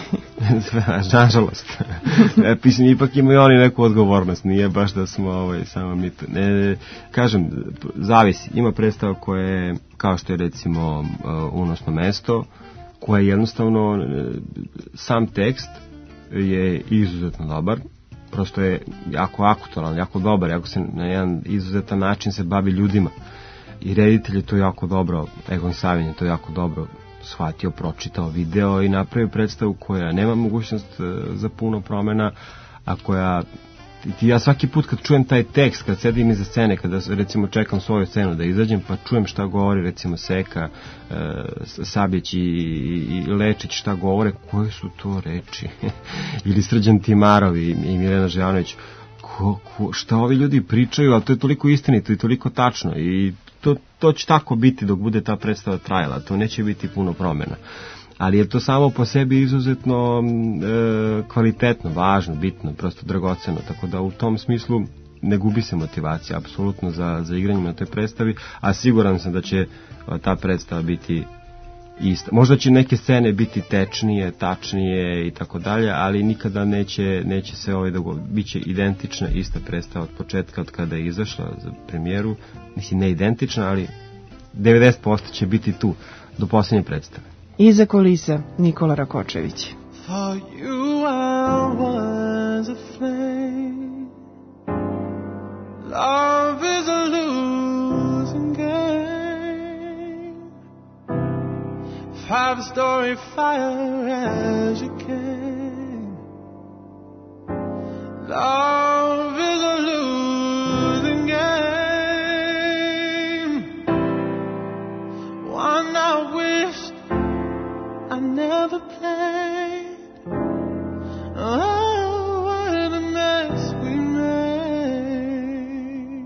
Nažalost. Mislim, ipak imaju oni neku odgovornost, nije baš da smo samo mi to. Kažem, zavisi. Ima predstava koja je, kao što je recimo Unosno mesto, koja je jednostavno, sam tekst je izuzetno dobar, prosto je jako aktualan, jako dobar, jako se na jedan izuzetan način se bavi ljudima. I reditelj je to jako dobro, Egon Savin je to jako dobro shvatio, pročitao video i napravio predstavu koja nema mogućnost za puno promena, a koja... Ja svaki put kad čujem taj tekst, kad sedim iza scene, kada recimo čekam svoju scenu da izađem, pa čujem šta govori recimo Seka, Sabić i Lečić šta govore, koje su to reči? Ili Srđan Timarov i Mirjana Živanović, šta ovi ljudi pričaju, ali to je toliko istinito i toliko tačno i to će tako biti dok bude ta predstava trajala, to neće biti puno promjena. Ali je to samo po sebi izuzetno kvalitetno, važno, bitno, prosto dragoceno, tako da u tom smislu ne gubi se motivacija apsolutno za igranje na toj predstavi, a siguran sam da će ta predstava biti ista. Možda će neke scene biti tečnije, tačnije i tako dalje, ali nikada neće se biće identična ista predstava od početka, od kada je izašla za premijeru. Mislim, ne identična, ali 90% će biti tu do posljednje predstave. Iza kulisa Nikola Rakočević. For you I was a flame. Love is a losing game. 5-story fire as you came. Love is a losing game. One I wished I never played. Oh, what a mess we made.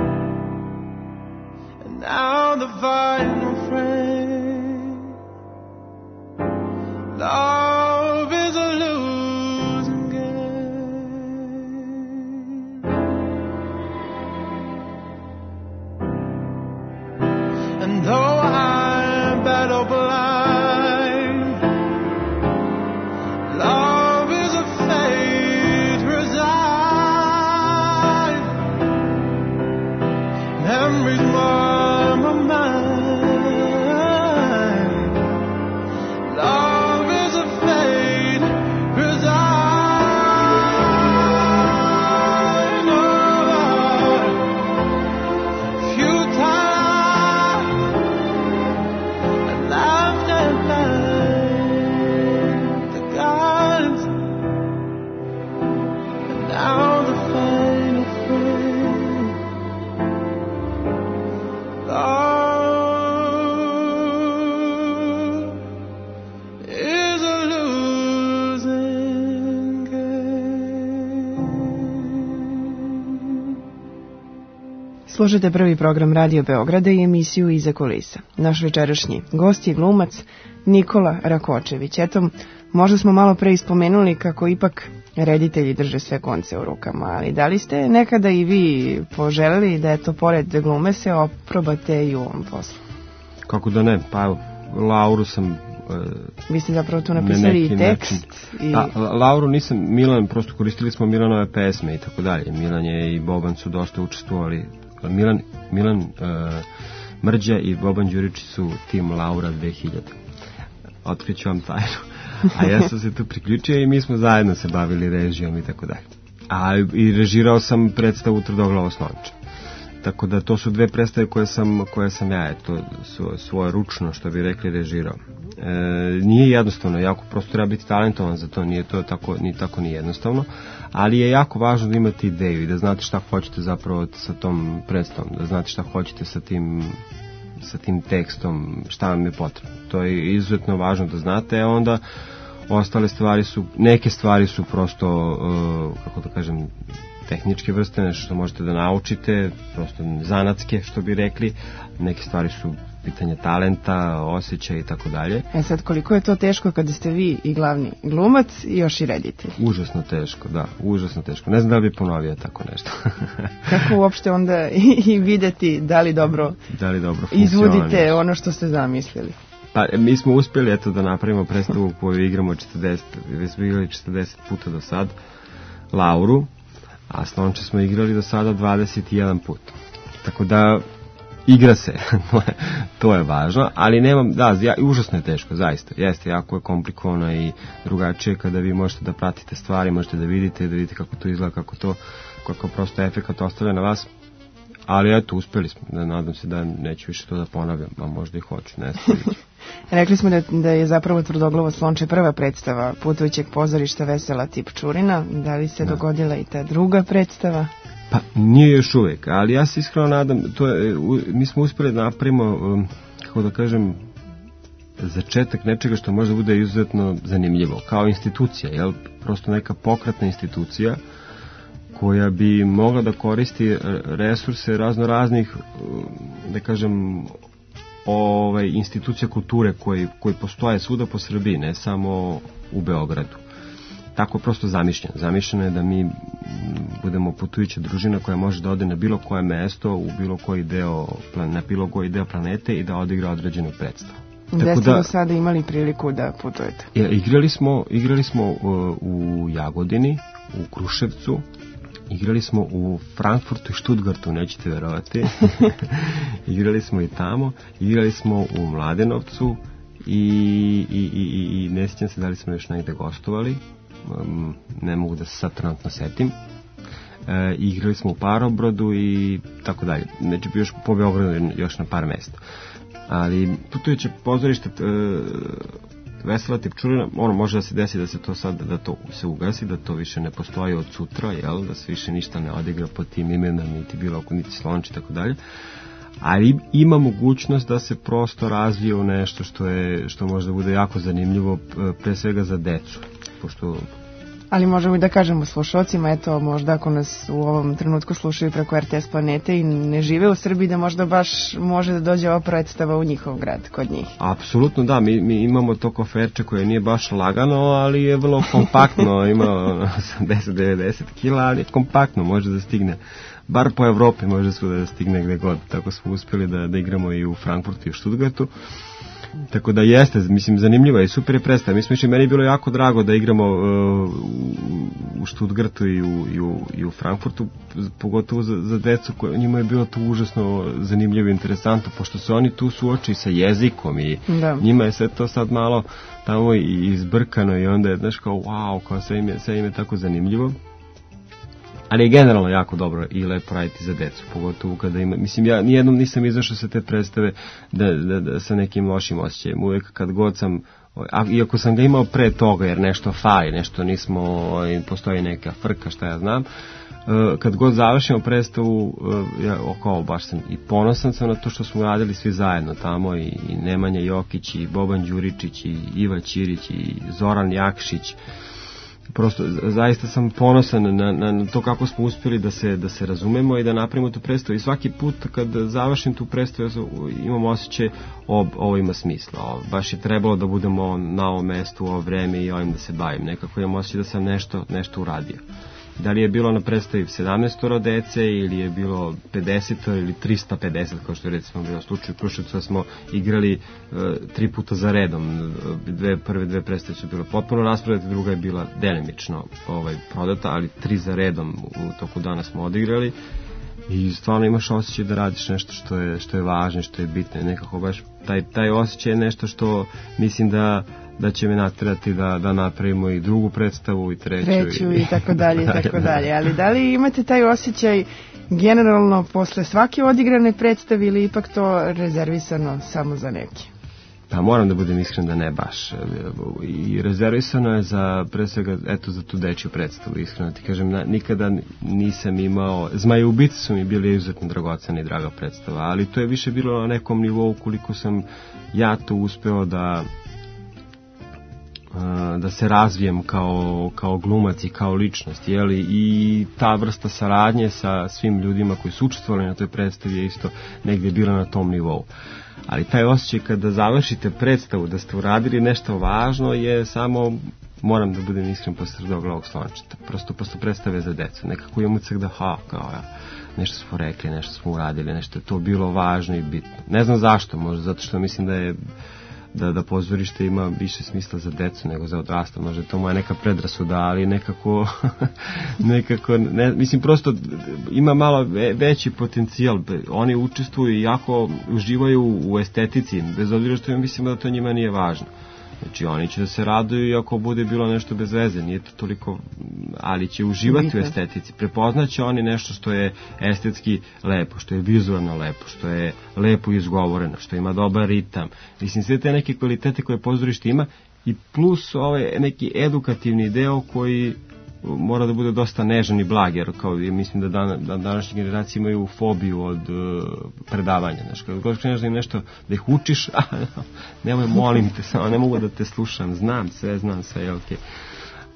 And now the final frame. Love is a losing game. And though I'm battle blind, love is a fate resigned. Memories mar my mind. Love is a fate resigned. Oh, futile. I laughed at the gods. And now the final frame. Love is a losing game. Slušajte prvi program Radio Beograda i emisiju Iza kulisa. Naš večerašnji gost je glumac Nikola Rakočević. Eto, možda smo malo pre ispomenuli kako ipak reditelji drže sve konce u rukama, ali da li ste nekada i vi poželeli da eto, pored glume se oprobate i u ovom poslu? Kako da ne, pa evo, Lauru sam... Vi ste zapravo tu napisali i tekst. Lauru nisam, Milan, prosto koristili smo Milanove pesme i tako dalje. Milan je i Boban su dosta učestvovali. Milan Mrđa i Boban Đuričić su tim Laura 2000. Otkriću vam tajnu. A ja sam se tu priključio i mi smo zajedno se bavili režijom i tako dalje. A i režirao sam predstavu Tvrdoglavo slonče. Tako da to su dve predstave koje sam ja svoje ručno, što bi rekli, režirao. Nije jednostavno, jako prosto treba biti talentovan za to, nije to tako ni jednostavno, ali je jako važno da imate ideju i da znate šta hoćete zapravo sa tom predstavom, da znate šta hoćete sa tim tekstom, šta vam je potrebno. To je izuzetno važno da znate, a onda ostale stvari neke stvari su prosto, kako da kažem, tehničke vrste, nešto što možete da naučite, prosto zanatske, što bi rekli. Neke stvari su pitanje talenta, osjećaja i tako dalje. Sad, koliko je to teško kada ste vi i glavni glumac i još i reditelj? Užasno teško, da, užasno teško. Ne znam da li bi ponovio tako nešto. Kako uopšte onda i videti da li dobro izvodite ono što ste zamislili? Pa, mi smo uspjeli, eto, da napravimo predstavu koju igramo 40, već smo igrali 40 puta do sad, Lauru, a Slonče smo igrali do sada 21 put. Tako da igra se, to je važno, ali užasno je teško, zaista, jeste, jako je komplikovano i drugačije kada vi možete da pratite stvari, možete da vidite kako to izgleda, kako prosto efekat ostavlja na vas, ali eto, uspjeli smo, nadam se da neću više to da ponavljam, a možda i hoću, ne znam. Rekli smo da je zapravo Tvrdoglavo slonče prva predstava putujućeg pozorišta Vesela Tipčurina. Da li se dogodila i ta druga predstava? Pa nije još uvijek, ali ja se iskreno nadam, mi smo uspjeli da napravimo, kako da kažem, začetak nečega što može bude izuzetno zanimljivo, kao institucija, jel? Prosto neka pokretna institucija koja bi mogla da koristi resurse raznih, da kažem, institucija kulture koji postoje svuda po Srbiji, ne samo u Beogradu. Tako je prosto zamišljeno. Zamišljeno je da mi budemo putujuća družina koja može da ode na bilo koje mesto, na bilo koji deo planete i da odigra određenu predstavu. Gde ste do sada imali priliku da putujete? Igrali smo u Jagodini, u Kruševcu, igrali smo u Frankfurtu i Stuttgartu, nećete verovati. Igrali smo i tamo, igrali smo u Mladenovcu i ne sjećam se da li smo još negde gostovali, ne mogu da se sad trenutno setim. Igrali smo u Parobrodu i tako dalje. Znači još po Beogradu još na par mesta. Ali putujuće pozorište Vesela Tipčurina, ono može da se desi da se to sad, da to se ugasi, da to više ne postoji od sutra, jel, da se više ništa ne odigra pod tim imenom, niti bilo niti Slonč i tako dalje. Ali ima mogućnost da se prosto razvije u nešto što može da bude jako zanimljivo, pre svega za decu, pošto... Ali možemo i da kažemo slušalcima, eto, možda ako nas u ovom trenutku slušaju preko RTS Planete i ne žive u Srbiji, da možda baš može da dođe ova predstava u njihov grad, kod njih. Apsolutno da, mi imamo to koferče koje nije baš lagano, ali je vrlo kompaktno, ima 80-90 kila, ali je kompaktno, može da stigne. Bar po Evropi može svuda da stigne gde god. Tako smo uspeli da igramo i u Frankfurtu i u Stuttgartu. Tako da jeste, mislim, zanimljiva i super je predstava. Meni je bilo jako drago da igramo u Stuttgartu i u Frankfurtu, pogotovo za decu, njima je bilo to užasno zanimljivo i interesantno, pošto se oni tu suoči sa jezikom i njima je sve to sad malo tamo i izbrkano i onda je, znaš, kao wow, kao sve im je tako zanimljivo. Ali je generalno jako dobro i lepo raditi za decu, pogotovo kada ima, mislim, ja nijednom nisam izašao sa te predstave da sa nekim lošim osjećajem, uvek kad god sam, iako sam ga imao pre toga, jer nešto fali, nešto nismo, postoji neka frka, šta ja znam, kad god završimo predstavu, ja baš sam i ponosan sam na to što smo radili svi zajedno tamo, i Nemanja Jokić, i Boban Đuričić, i Iva Ćirić, i Zoran Jakšić. Prosto, zaista sam ponosan na to kako smo uspjeli da se razumemo i da napravimo tu predstavu. I svaki put kad završim tu predstavu, imam osjećaj ovo ima smisla. Baš je trebalo da budemo na ovom mestu, u ovo vreme i ovim da se bavim. Nekako imam osjećaj da sam nešto uradio. Da li je bilo na predstavi 17 dece ili je bilo 50 ili 350, kao što je recimo bilo u slučaju Kruševca, smo igrali 3 puta za redom. Prve dve predstave su bile potpuno rasprodate, druga je bila delimično prodata, ali 3 za redom u toku dana smo odigrali i stvarno imaš osjećaj da radiš nešto što je važno, što je bitno. Nekako baš taj osjećaj je nešto što mislim da će me naterati da napravimo i drugu predstavu i treću i tako dalje i tako dalje. Ali da li imate taj osjećaj generalno posle svake odigrane predstave ili ipak to rezervisano samo za neke? Pa moram da budem iskren da ne baš. I rezervisano je pre svega, za tu dečju predstavu, iskreno ti kažem, nikada nisam imao, Zmajeubice su mi bili izuzetno dragocena i draga predstava, ali to je više bilo na nekom nivou koliko sam ja tu uspeo da se razvijem kao glumac i kao ličnost, jeli, i ta vrsta saradnje sa svim ljudima koji su učestvovali na toj predstavi je isto negdje bila na tom nivou. Ali taj osjećaj kada završite predstavu da ste uradili nešto važno je samo, moram da budem iskren, posle ovog Slončeta, prosto predstave za decu, nekako imam utisak da nešto smo rekli, nešto smo uradili, nešto je to bilo važno i bitno. Ne znam zašto, možda zato što mislim da pozorište ima više smisla za decu nego za odrasle, možda je to moja neka predrasuda, ali nekako mislim, prosto ima malo veći potencijal, oni učestvuju i jako uživaju u estetici, bez obzira što mislimo da to njima nije važno. Znači oni će da se raduju i ako bude bilo nešto bez veze, nije to toliko, ali će uživati u estetici, prepoznaće oni nešto što je estetski lepo, što je vizualno lepo, što je lepo izgovoreno, što ima dobar ritam. Mislim, sve te neke kvalitete koje pozorište ima i plus neki edukativni deo koji mora da bude dosta nežan i blag, jer mislim da današnje generacije imaju fobiju od predavanja. Znaš, kada god kreneš da im nešto, da ih učiš, nemoj, molim te, samo ne mogu da te slušam, znam sve, je okej.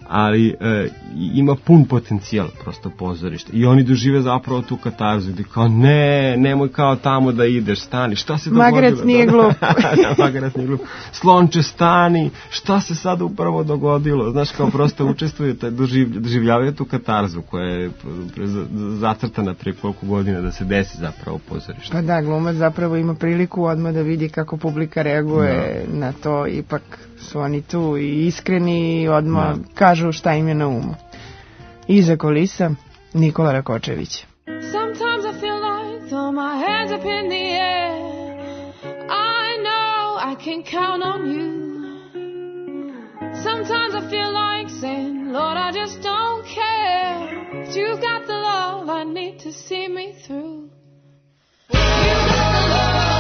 ali ima pun potencijal prosto pozorište i oni dožive zapravo tu katarzu gde kao nemoj kao tamo da ideš, stani, šta se dogodilo? Magarac nije glup. Magarac nije glup. Slonče, stani, šta se sad upravo dogodilo? Znaš, kao prosto učestvuju, doživljavaju tu katarzu koja je zacrtana pre koliko godina da se desi zapravo u pozorištu. Pa da, glumac zapravo ima priliku odmah da vidi kako publika reaguje na to, ipak su oni tu i iskreni i odmah kažu šta im je na umu. Iza kulisa, Nikola Rakočević. Sometimes I feel like throw my hands up in the air. I know I can count on you. Sometimes I feel like saying, Lord, I just don't care. But you've got the love I need to see me through. You got the love.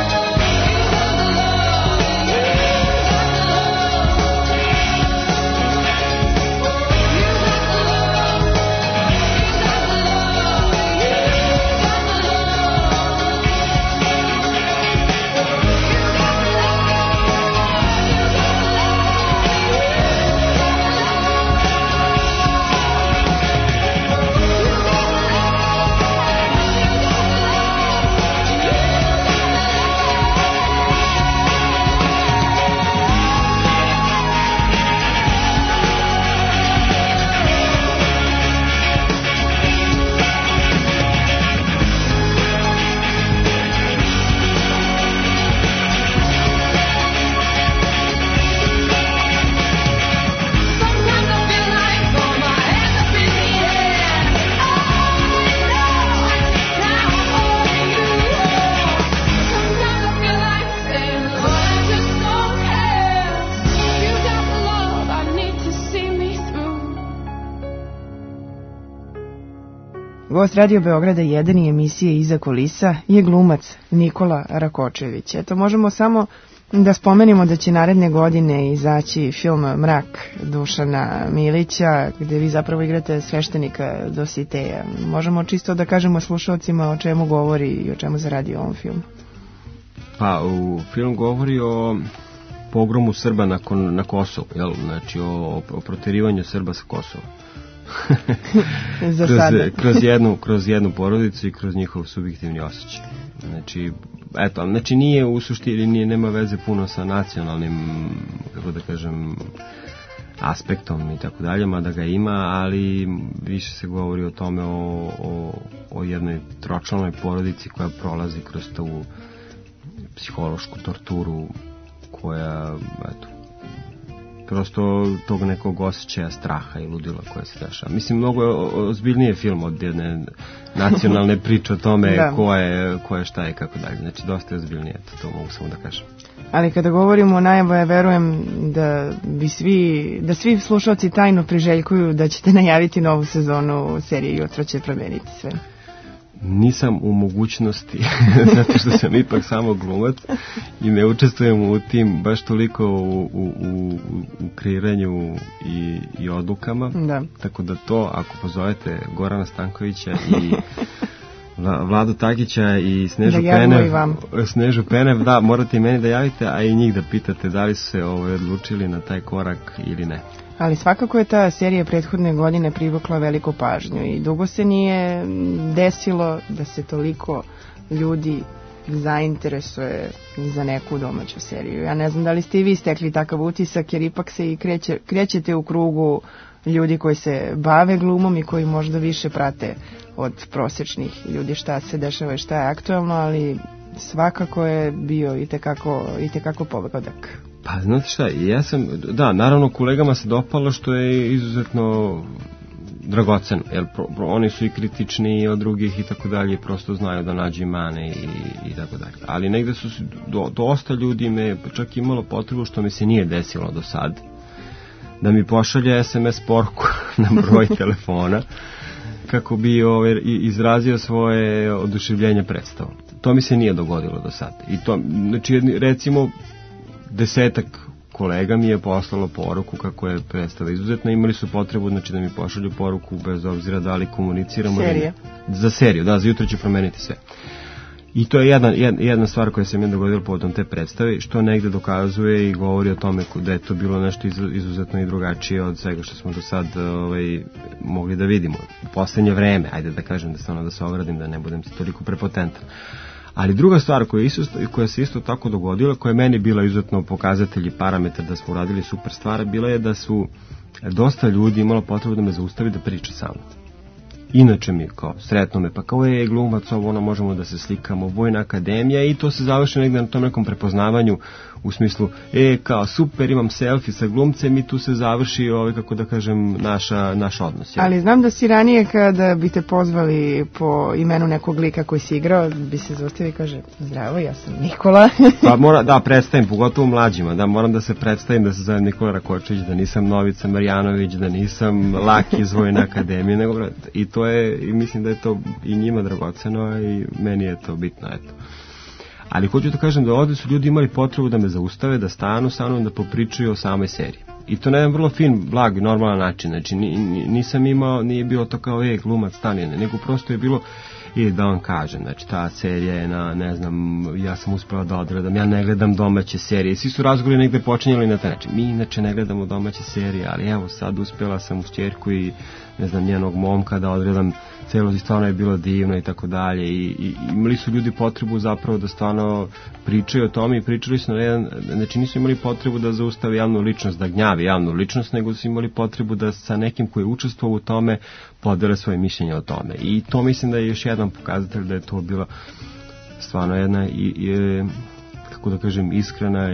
Gost Radio Beograda 1 i emisije Iza kulisa je glumac Nikola Rakočević. Eto, možemo samo da spomenimo da će naredne godine izaći film Mrak Dušana Milića, gde vi zapravo igrate sveštenika Dositeja. Možemo čisto da kažemo slušalcima o čemu govori i o čemu se radi u ovom filmu. Pa, film govori o pogromu Srba na Kosovu, jel? Znači o proterivanju Srba sa Kosova. Za sada. kroz jednu porodicu i kroz njihov subjektivni osjećaj. Znači, eto, znači nije u suštini, nema veze puno sa nacionalnim, kako da kažem, aspektom i tako dalje, mada ga ima, ali više se govori o tome o jednoj tročlanoj porodici koja prolazi kroz tu psihološku torturu koja, eto, prosto tog nekog osjećaja straha i ludila koja se dešava. Mislim, mnogo je ozbiljnije film od jedne nacionalne priče o tome ko je šta je kako dalje. Znači, dosta je ozbiljnije, to mogu samo da kažem. Ali kada govorimo o najavu, ja verujem da svi slušalci tajno priželjkuju da ćete najaviti novu sezonu serije Jutro će promeniti sve. Nisam u mogućnosti, zato što sam ipak samo glumac i ne učestvujem u tim baš toliko u kreiranju i odlukama. Da. Tako da to, ako pozovete Gorana Stankovića i Vladu Takića i Snežu Penev, da, morate i meni da javite, a i njih da pitate da li su se odlučili na taj korak ili ne. Ali svakako je ta serija prethodne godine privukla veliku pažnju i dugo se nije desilo da se toliko ljudi zainteresuje za neku domaću seriju. Ja ne znam da li ste i vi stekli takav utisak, jer ipak se i krećete u krugu ljudi koji se bave glumom i koji možda više prate od prosječnih ljudi šta se dešava i šta je aktualno, ali svakako je bio i tekako pogodak. Pa, znate šta, naravno kolegama se dopalo što je izuzetno dragoceno, jer oni su i kritični od drugih i tako dalje, prosto znaju da nađu mane i tako dalje. Ali negde su dosta ljudi me čak imalo potrebu, što mi se nije desilo do sad, da mi pošalje SMS poruku na broj telefona kako bi izrazio svoje oduševljenje predstavom. To mi se nije dogodilo do sad. I to, znači, recimo 10 kolega mi je poslalo poruku kako je predstava izuzetna. Imali su potrebu, znači, da mi pošalju poruku bez obzira da li komuniciramo. Serija? Za seriju, da, za Jutro će promeniti sve. I to je jedna stvar koja se mi je dogodila povodom te predstave, što negde dokazuje i govori o tome da je to bilo nešto izuzetno i drugačije od svega što smo do sad mogli da vidimo. U poslednje vreme, ajde da kažem, da se ogradim, da ne budem toliko prepotentan. Ali druga stvar koja se isto tako dogodila, koja je meni bila izuzetno pokazatelj i parametar da smo uradili super stvar, bila je da su dosta ljudi imalo potrebu da me zaustavi da priča sa mnom. Inače mi kao sretno me, pa kao glumac, ovo možemo da se slikamo, Vojna akademija, i to se završi negde na tom nekom prepoznavanju u smislu, kao super, imam selfie sa glumcem i tu se završi, kako da kažem, naš odnos. Ali znam da si ranije kada bi te pozvali po imenu nekog lika koji si igrao, bi se zaustavio i kaže, zdravo, ja sam Nikola. Pa predstavim, pogotovo mlađima, moram da se predstavim, da se zovem Nikola Rakočević, da nisam Novica Marjanović, da nisam Laki iz Vojne akademije, nego, i to je, i mislim da je to i njima dragoceno i meni je to bitno, eto. Ali hoću da kažem da ovde su ljudi imali potrebu da me zaustave, da stanu sa mnom, da popričaju o samoj seriji. I to na jedan vrlo fin, blag, normalan način. Znači, nije bilo to kao, glumac, stani, nego prosto je bilo, da vam kažem, znači, ta serija je ne znam, ja sam uspela da odgledam, ja ne gledam domaće serije. Svi su razgovori negde počinjali na taj način. Mi inače ne gledamo domaće serije, ali evo, sad uspela sam uz ćerku i, ne znam, njenog momka da odgledam celost i stvarno je bilo divno i tako dalje. I imali su ljudi potrebu zapravo da stvarno pričaju o tome i pričali su na jedan, znači nisu imali potrebu da zaustave javnu ličnost, da gnjavi javnu ličnost, nego su imali potrebu da sa nekim koji je učestvovao u tome podele svoje mišljenje o tome. I to mislim da je još jedan pokazatelj da je to bila stvarno jedna kako da kažem, iskrena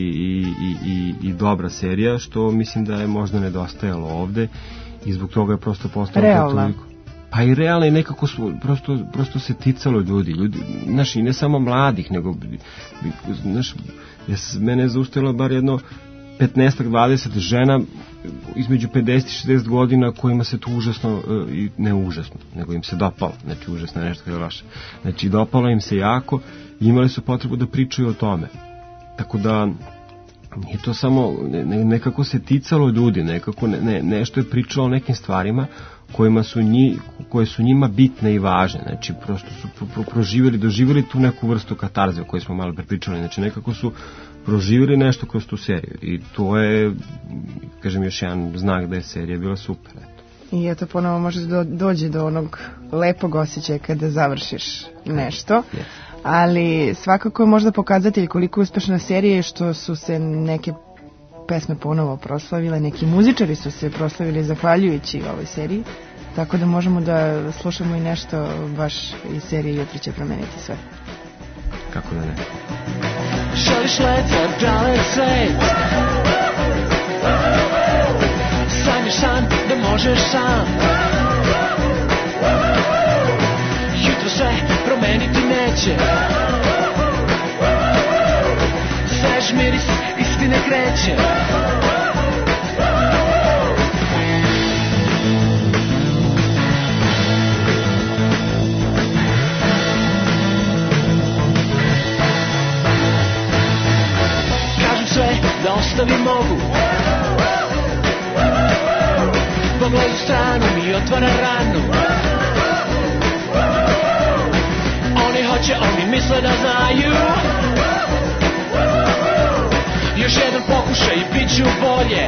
i dobra serija, što mislim da je možda nedostajalo ovde i zbog toga je prosto postalo realna. Pa i realno i nekako prosto se ticalo ljudi, znaš, i ne samo mladih, nego, znaš, mene je zaustavilo bar jedno 15-20 žena između 50 i 60 godina kojima se to užasno, ne užasno, nego im se dopalo, znači užasno je nešto kada je loše, znači dopalo im se jako i imali su potrebu da pričaju o tome, tako da nije to samo, nekako se ticalo ljudi, nekako nešto je pričalo o nekim stvarima koje su njima bitne i važne, znači prosto su doživjeli tu neku vrstu katarze o kojoj smo malo prepričali, znači nekako su proživjeli nešto kroz tu seriju i to je, kažem, još jedan znak da je serija bila super. I eto, ponovo može dođe do onog lepog osjećaja kada završiš nešto, ali svakako je možda pokazatelj koliko je uspešna serija je što su se neke pesme ponovo proslavile, neki muzičari su se proslavili zahvaljujući ovoj seriji, tako da možemo da slušamo i nešto baš iz serije Jutro će promeniti sve. Kako da ne? Želiš letat dalek svet, sanjaš san da možeš sam, jutro sve promeniti neće, svež miris istine kreće. Kažem sve da ostavim mogu, pogled u stranu mi otvara ranu. Oni hoće, oni misle da znaju, još jedan pokušaj i bit ću bolje.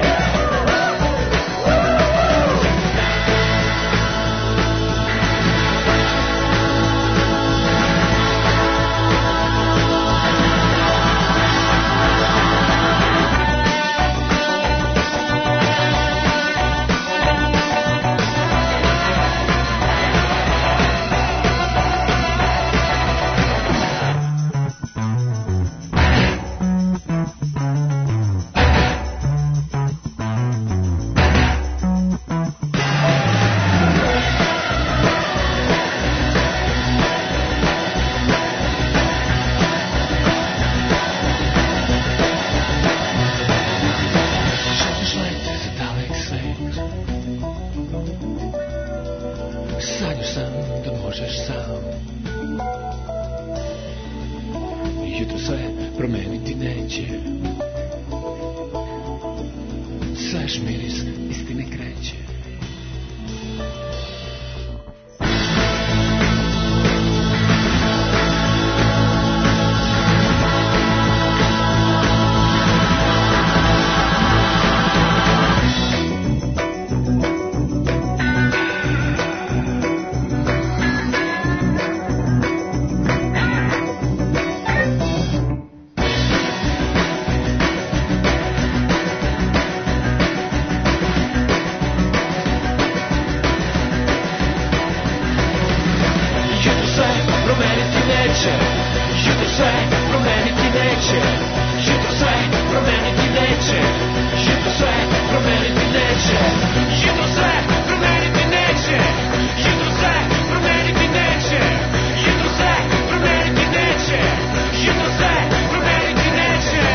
sve promeniti neće, jutro sve promeniti neće, jutro sve promeniti neće, jutro sve promeniti neće, jutro sve promeniti neće, jutro sve promeniti neće, jutro sve promeniti neće.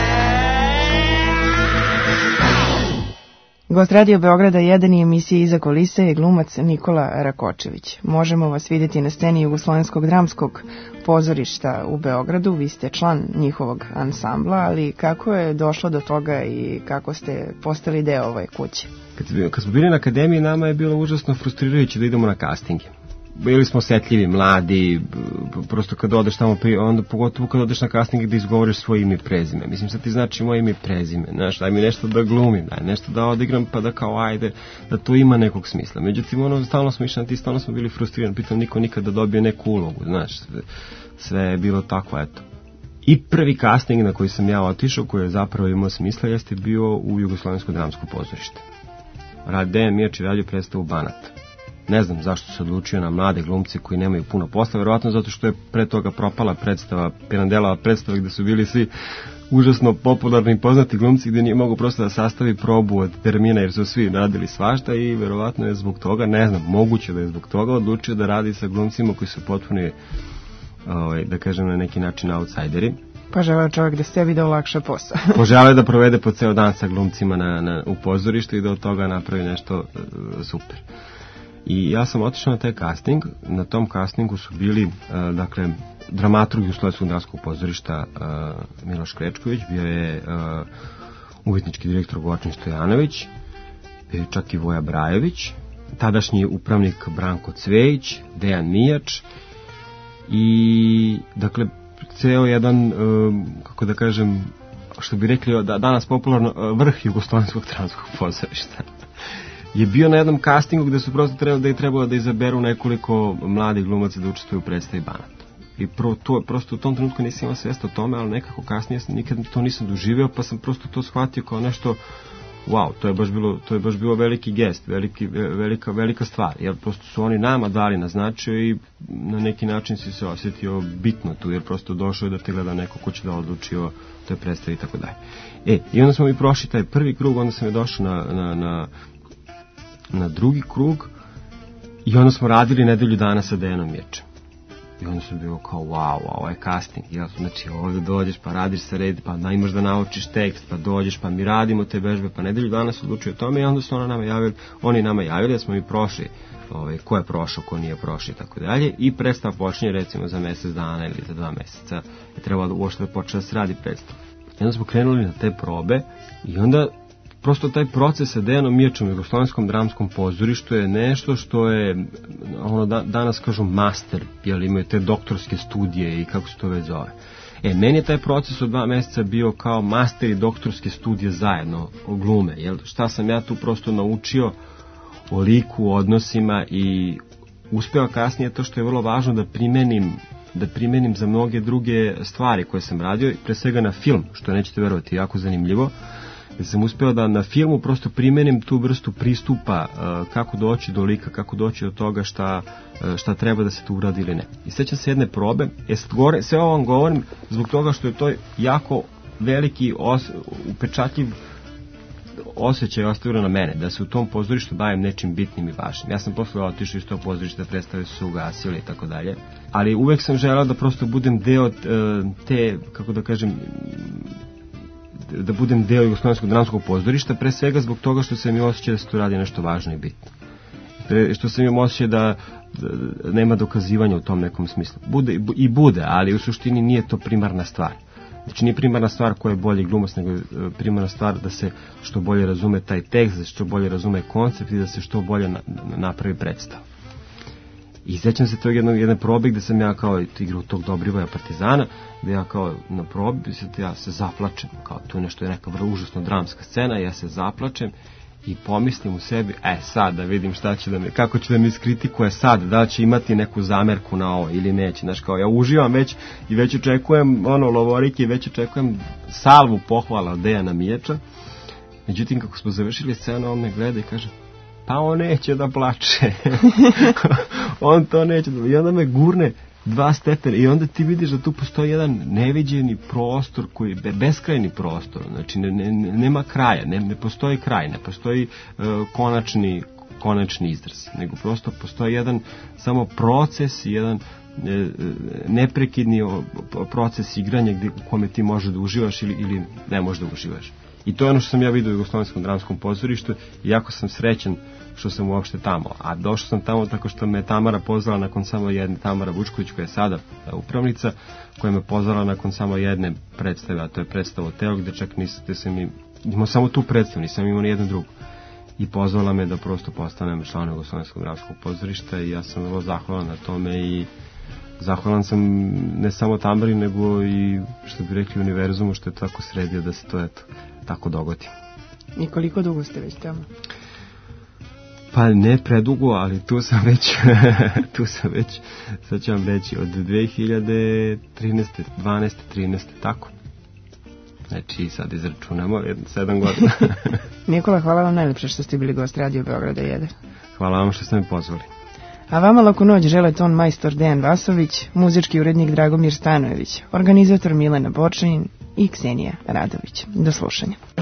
Gost Radio Beograda 1 i emisije Iza kulise je glumac Nikola Rakočević. Možemo vas vidjeti na sceni Jugoslovenskog dramskog pozorišta u Beogradu. Vi ste član njihovog ansambla, ali kako je došlo do toga i kako ste postali deo ove kuće? Kad smo bili na akademiji, nama je bilo užasno frustrirajuće da idemo na castinge. Bili smo osetljivi, mladi, prosto kad odeš tamo, onda pogotovo kad odeš na casting da izgovoriš svoje ime i prezime. Mislim, sad ti znači moje ime i prezime, znaš, daj mi nešto da glumim, daj nešto da odigram, pa da kao ajde, da to ima nekog smisla. Međutim, stalno smo išli na ti, stalno smo bili frustrirani, pitam niko nikad da dobije neku ulogu, znaš, sve je bilo tako, eto. I prvi casting na koji sam ja otišao, koji je zapravo imao smisla, jeste bio u Jugoslovensko dramsko pozorište. Dejan Mijač je radio predstavu Banat. Ne znam zašto se odlučio na mlade glumce koji nemaju puno posla, verovatno zato što je pre toga propala predstava, Pirandelova predstava gde su bili svi užasno popularni i poznati glumci gde nije mogu prosto da sastavi probu od termina jer su svi radili svašta i verovatno je zbog toga, ne znam, moguće da je zbog toga odlučio da radi sa glumcima koji su potpuno, da kažem na neki način outsideri. Pa želeo čovjek da sebi da olakša posao. Poželeo da provede po ceo dan sa glumcima u pozorištu i da od toga napravi nešto super. I ja sam otišao na taj casting, na tom castingu su bili, dakle, dramaturg Jugoslovenskog dramskog pozorišta Miloš Krečković, bio je umetnički direktor Gočin Stojanović, bio je čak i Voja Brajević, tadašnji upravnik Branko Cvejić, Dejan Mijač i, dakle, ceo jedan, kako da kažem, što bi rekli danas popularno, vrh Jugoslovenskog dramskog pozorišta. Je bio na jednom castingu gde su trebalo da izaberu nekoliko mladih glumaca da učestvuju u predstavi Banat. I prosto u tom trenutku nisam imao svest o tome, ali nekako kasnije nikad to nisam doživeo, pa sam prosto to shvatio kao nešto, wow, to je baš bilo veliki gest, velika stvar, jer prosto su oni nama dali na značaju i na neki način si se osjetio bitno tu, jer prosto došao je da te gleda neko ko će da odluči o toj predstavi i tako dalje. I onda smo mi prošli taj prvi krug, onda sam je došao na drugi krug i onda smo radili nedelju dana sa Dejanom Mijačem. I onda sam bio kao, wow, ovo je casting. Znači, ovdje dođeš, pa radiš sa red, pa imaš da naučiš tekst, pa dođeš, pa mi radimo te vežbe, pa nedelju dana se odlučio o tome i onda su oni nama javili da smo mi prošli, ko je prošao, ko nije prošao i tako dalje. I predstava počinje recimo za mjesec dana ili za 2 mjeseca. Je trebalo da uopšte da počne da se radi predstava. I onda smo krenuli na te probe i onda prosto taj proces sa Dejanom Mijačom u Jugoslovenskom dramskom pozorištu je nešto što je, danas kažu master, jer imaju te doktorske studije i kako se to već zove. Meni je taj proces od 2 mjeseca bio kao master i doktorske studije zajedno o glume, jer šta sam ja tu prosto naučio o liku, o odnosima i uspeo kasnije to što je vrlo važno da primenim za mnoge druge stvari koje sam radio, pre svega na film, što nećete verovati, jako zanimljivo. Da sam uspeo da na filmu prosto primenim tu vrstu pristupa, kako doći do lika, kako doći do toga šta treba da se tu uradi ili ne. I sećam se jedne probe, sve ovo vam govorim zbog toga što je to jako veliki, upečatljiv osjećaj ostavio na mene, da se u tom pozorištu bavim nečim bitnim i važnim. Ja sam posle otišao iz tog pozorišta, predstave su se ugasili i tako dalje, ali uvek sam želeo da prosto budem deo te, kako da kažem, da budem deo Jugoslovenskog dramskog pozorišta, pre svega zbog toga što sam imao osjećaj da se tu radi nešto važno i bitno. Što sam imao osjećaj da nema dokazivanja u tom nekom smislu. Bude, ali u suštini nije to primarna stvar. Znači nije primarna stvar ko je bolji glumac, nego primarna stvar da se što bolje razume taj tekst, da se što bolje razume koncept i da se što bolje napravi predstav. I sećam se tog jedne probe gde sam ja kao igrao tog Dobrivoja Partizana, gde ja kao na probi ja se zaplačem, kao tu nešto je neka vrlo užasno dramska scena, ja se zaplačem i pomislim u sebi, sad da vidim kako će da mi iskritikuje sad, da će imati neku zamerku na ovo ili neće, znaš, kao ja uživam već i već očekujem lovorike i već očekujem salvu pohvala od Dejana Mijača. Međutim, kako smo završili scenu, on me gleda i kaže, pa on neće da plače. On to neće da... I onda me gurne 2 stepena i onda ti vidiš da tu postoji jedan neviđeni prostor, koji beskrajni prostor, znači nema kraja, ne postoji kraj, ne postoji konačni izraz, nego prosto postoji jedan samo proces, jedan neprekidni proces igranja u kome ti možeš da uživaš ili ne možeš da uživaš. I to je ono što sam ja vidio u Jugoslovenskom dramskom pozorištu i jako sam srećan što sam uopšte tamo. A došao sam tamo tako što me Tamara pozvala nakon samo jedne, Tamara Vučković koja je sada upravnica, koja me pozvala nakon samo jedne predstave, a to je predstava Otelo, gde čak imao samo tu predstavu, nisam imao ni jednu drugu. I pozvala me da prosto postanem član Jugoslovenskog dramskog pozorišta i ja sam vrlo zahvalan na tome i zahvalan sam ne samo Tamari, nego i, što bi rekli, univerzumu što je tako sredio da se to tako dogodi. I koliko dugo ste već tamo? Pa ne predugo, ali tu sam već, sad ću vam reći, od 2013. 12. 13. tako. Znači, sad izračunamo, 7 godina. Nikola, hvala vam najlepše što ste bili gost Radio Beograda 1. Hvala vam što ste me pozvali. A vama laku noć žele ton majstor Dejan Vasović, muzički urednik Dragomir Stanojević, organizator Milena Bočanin i Ksenija Radović. Do slušanja.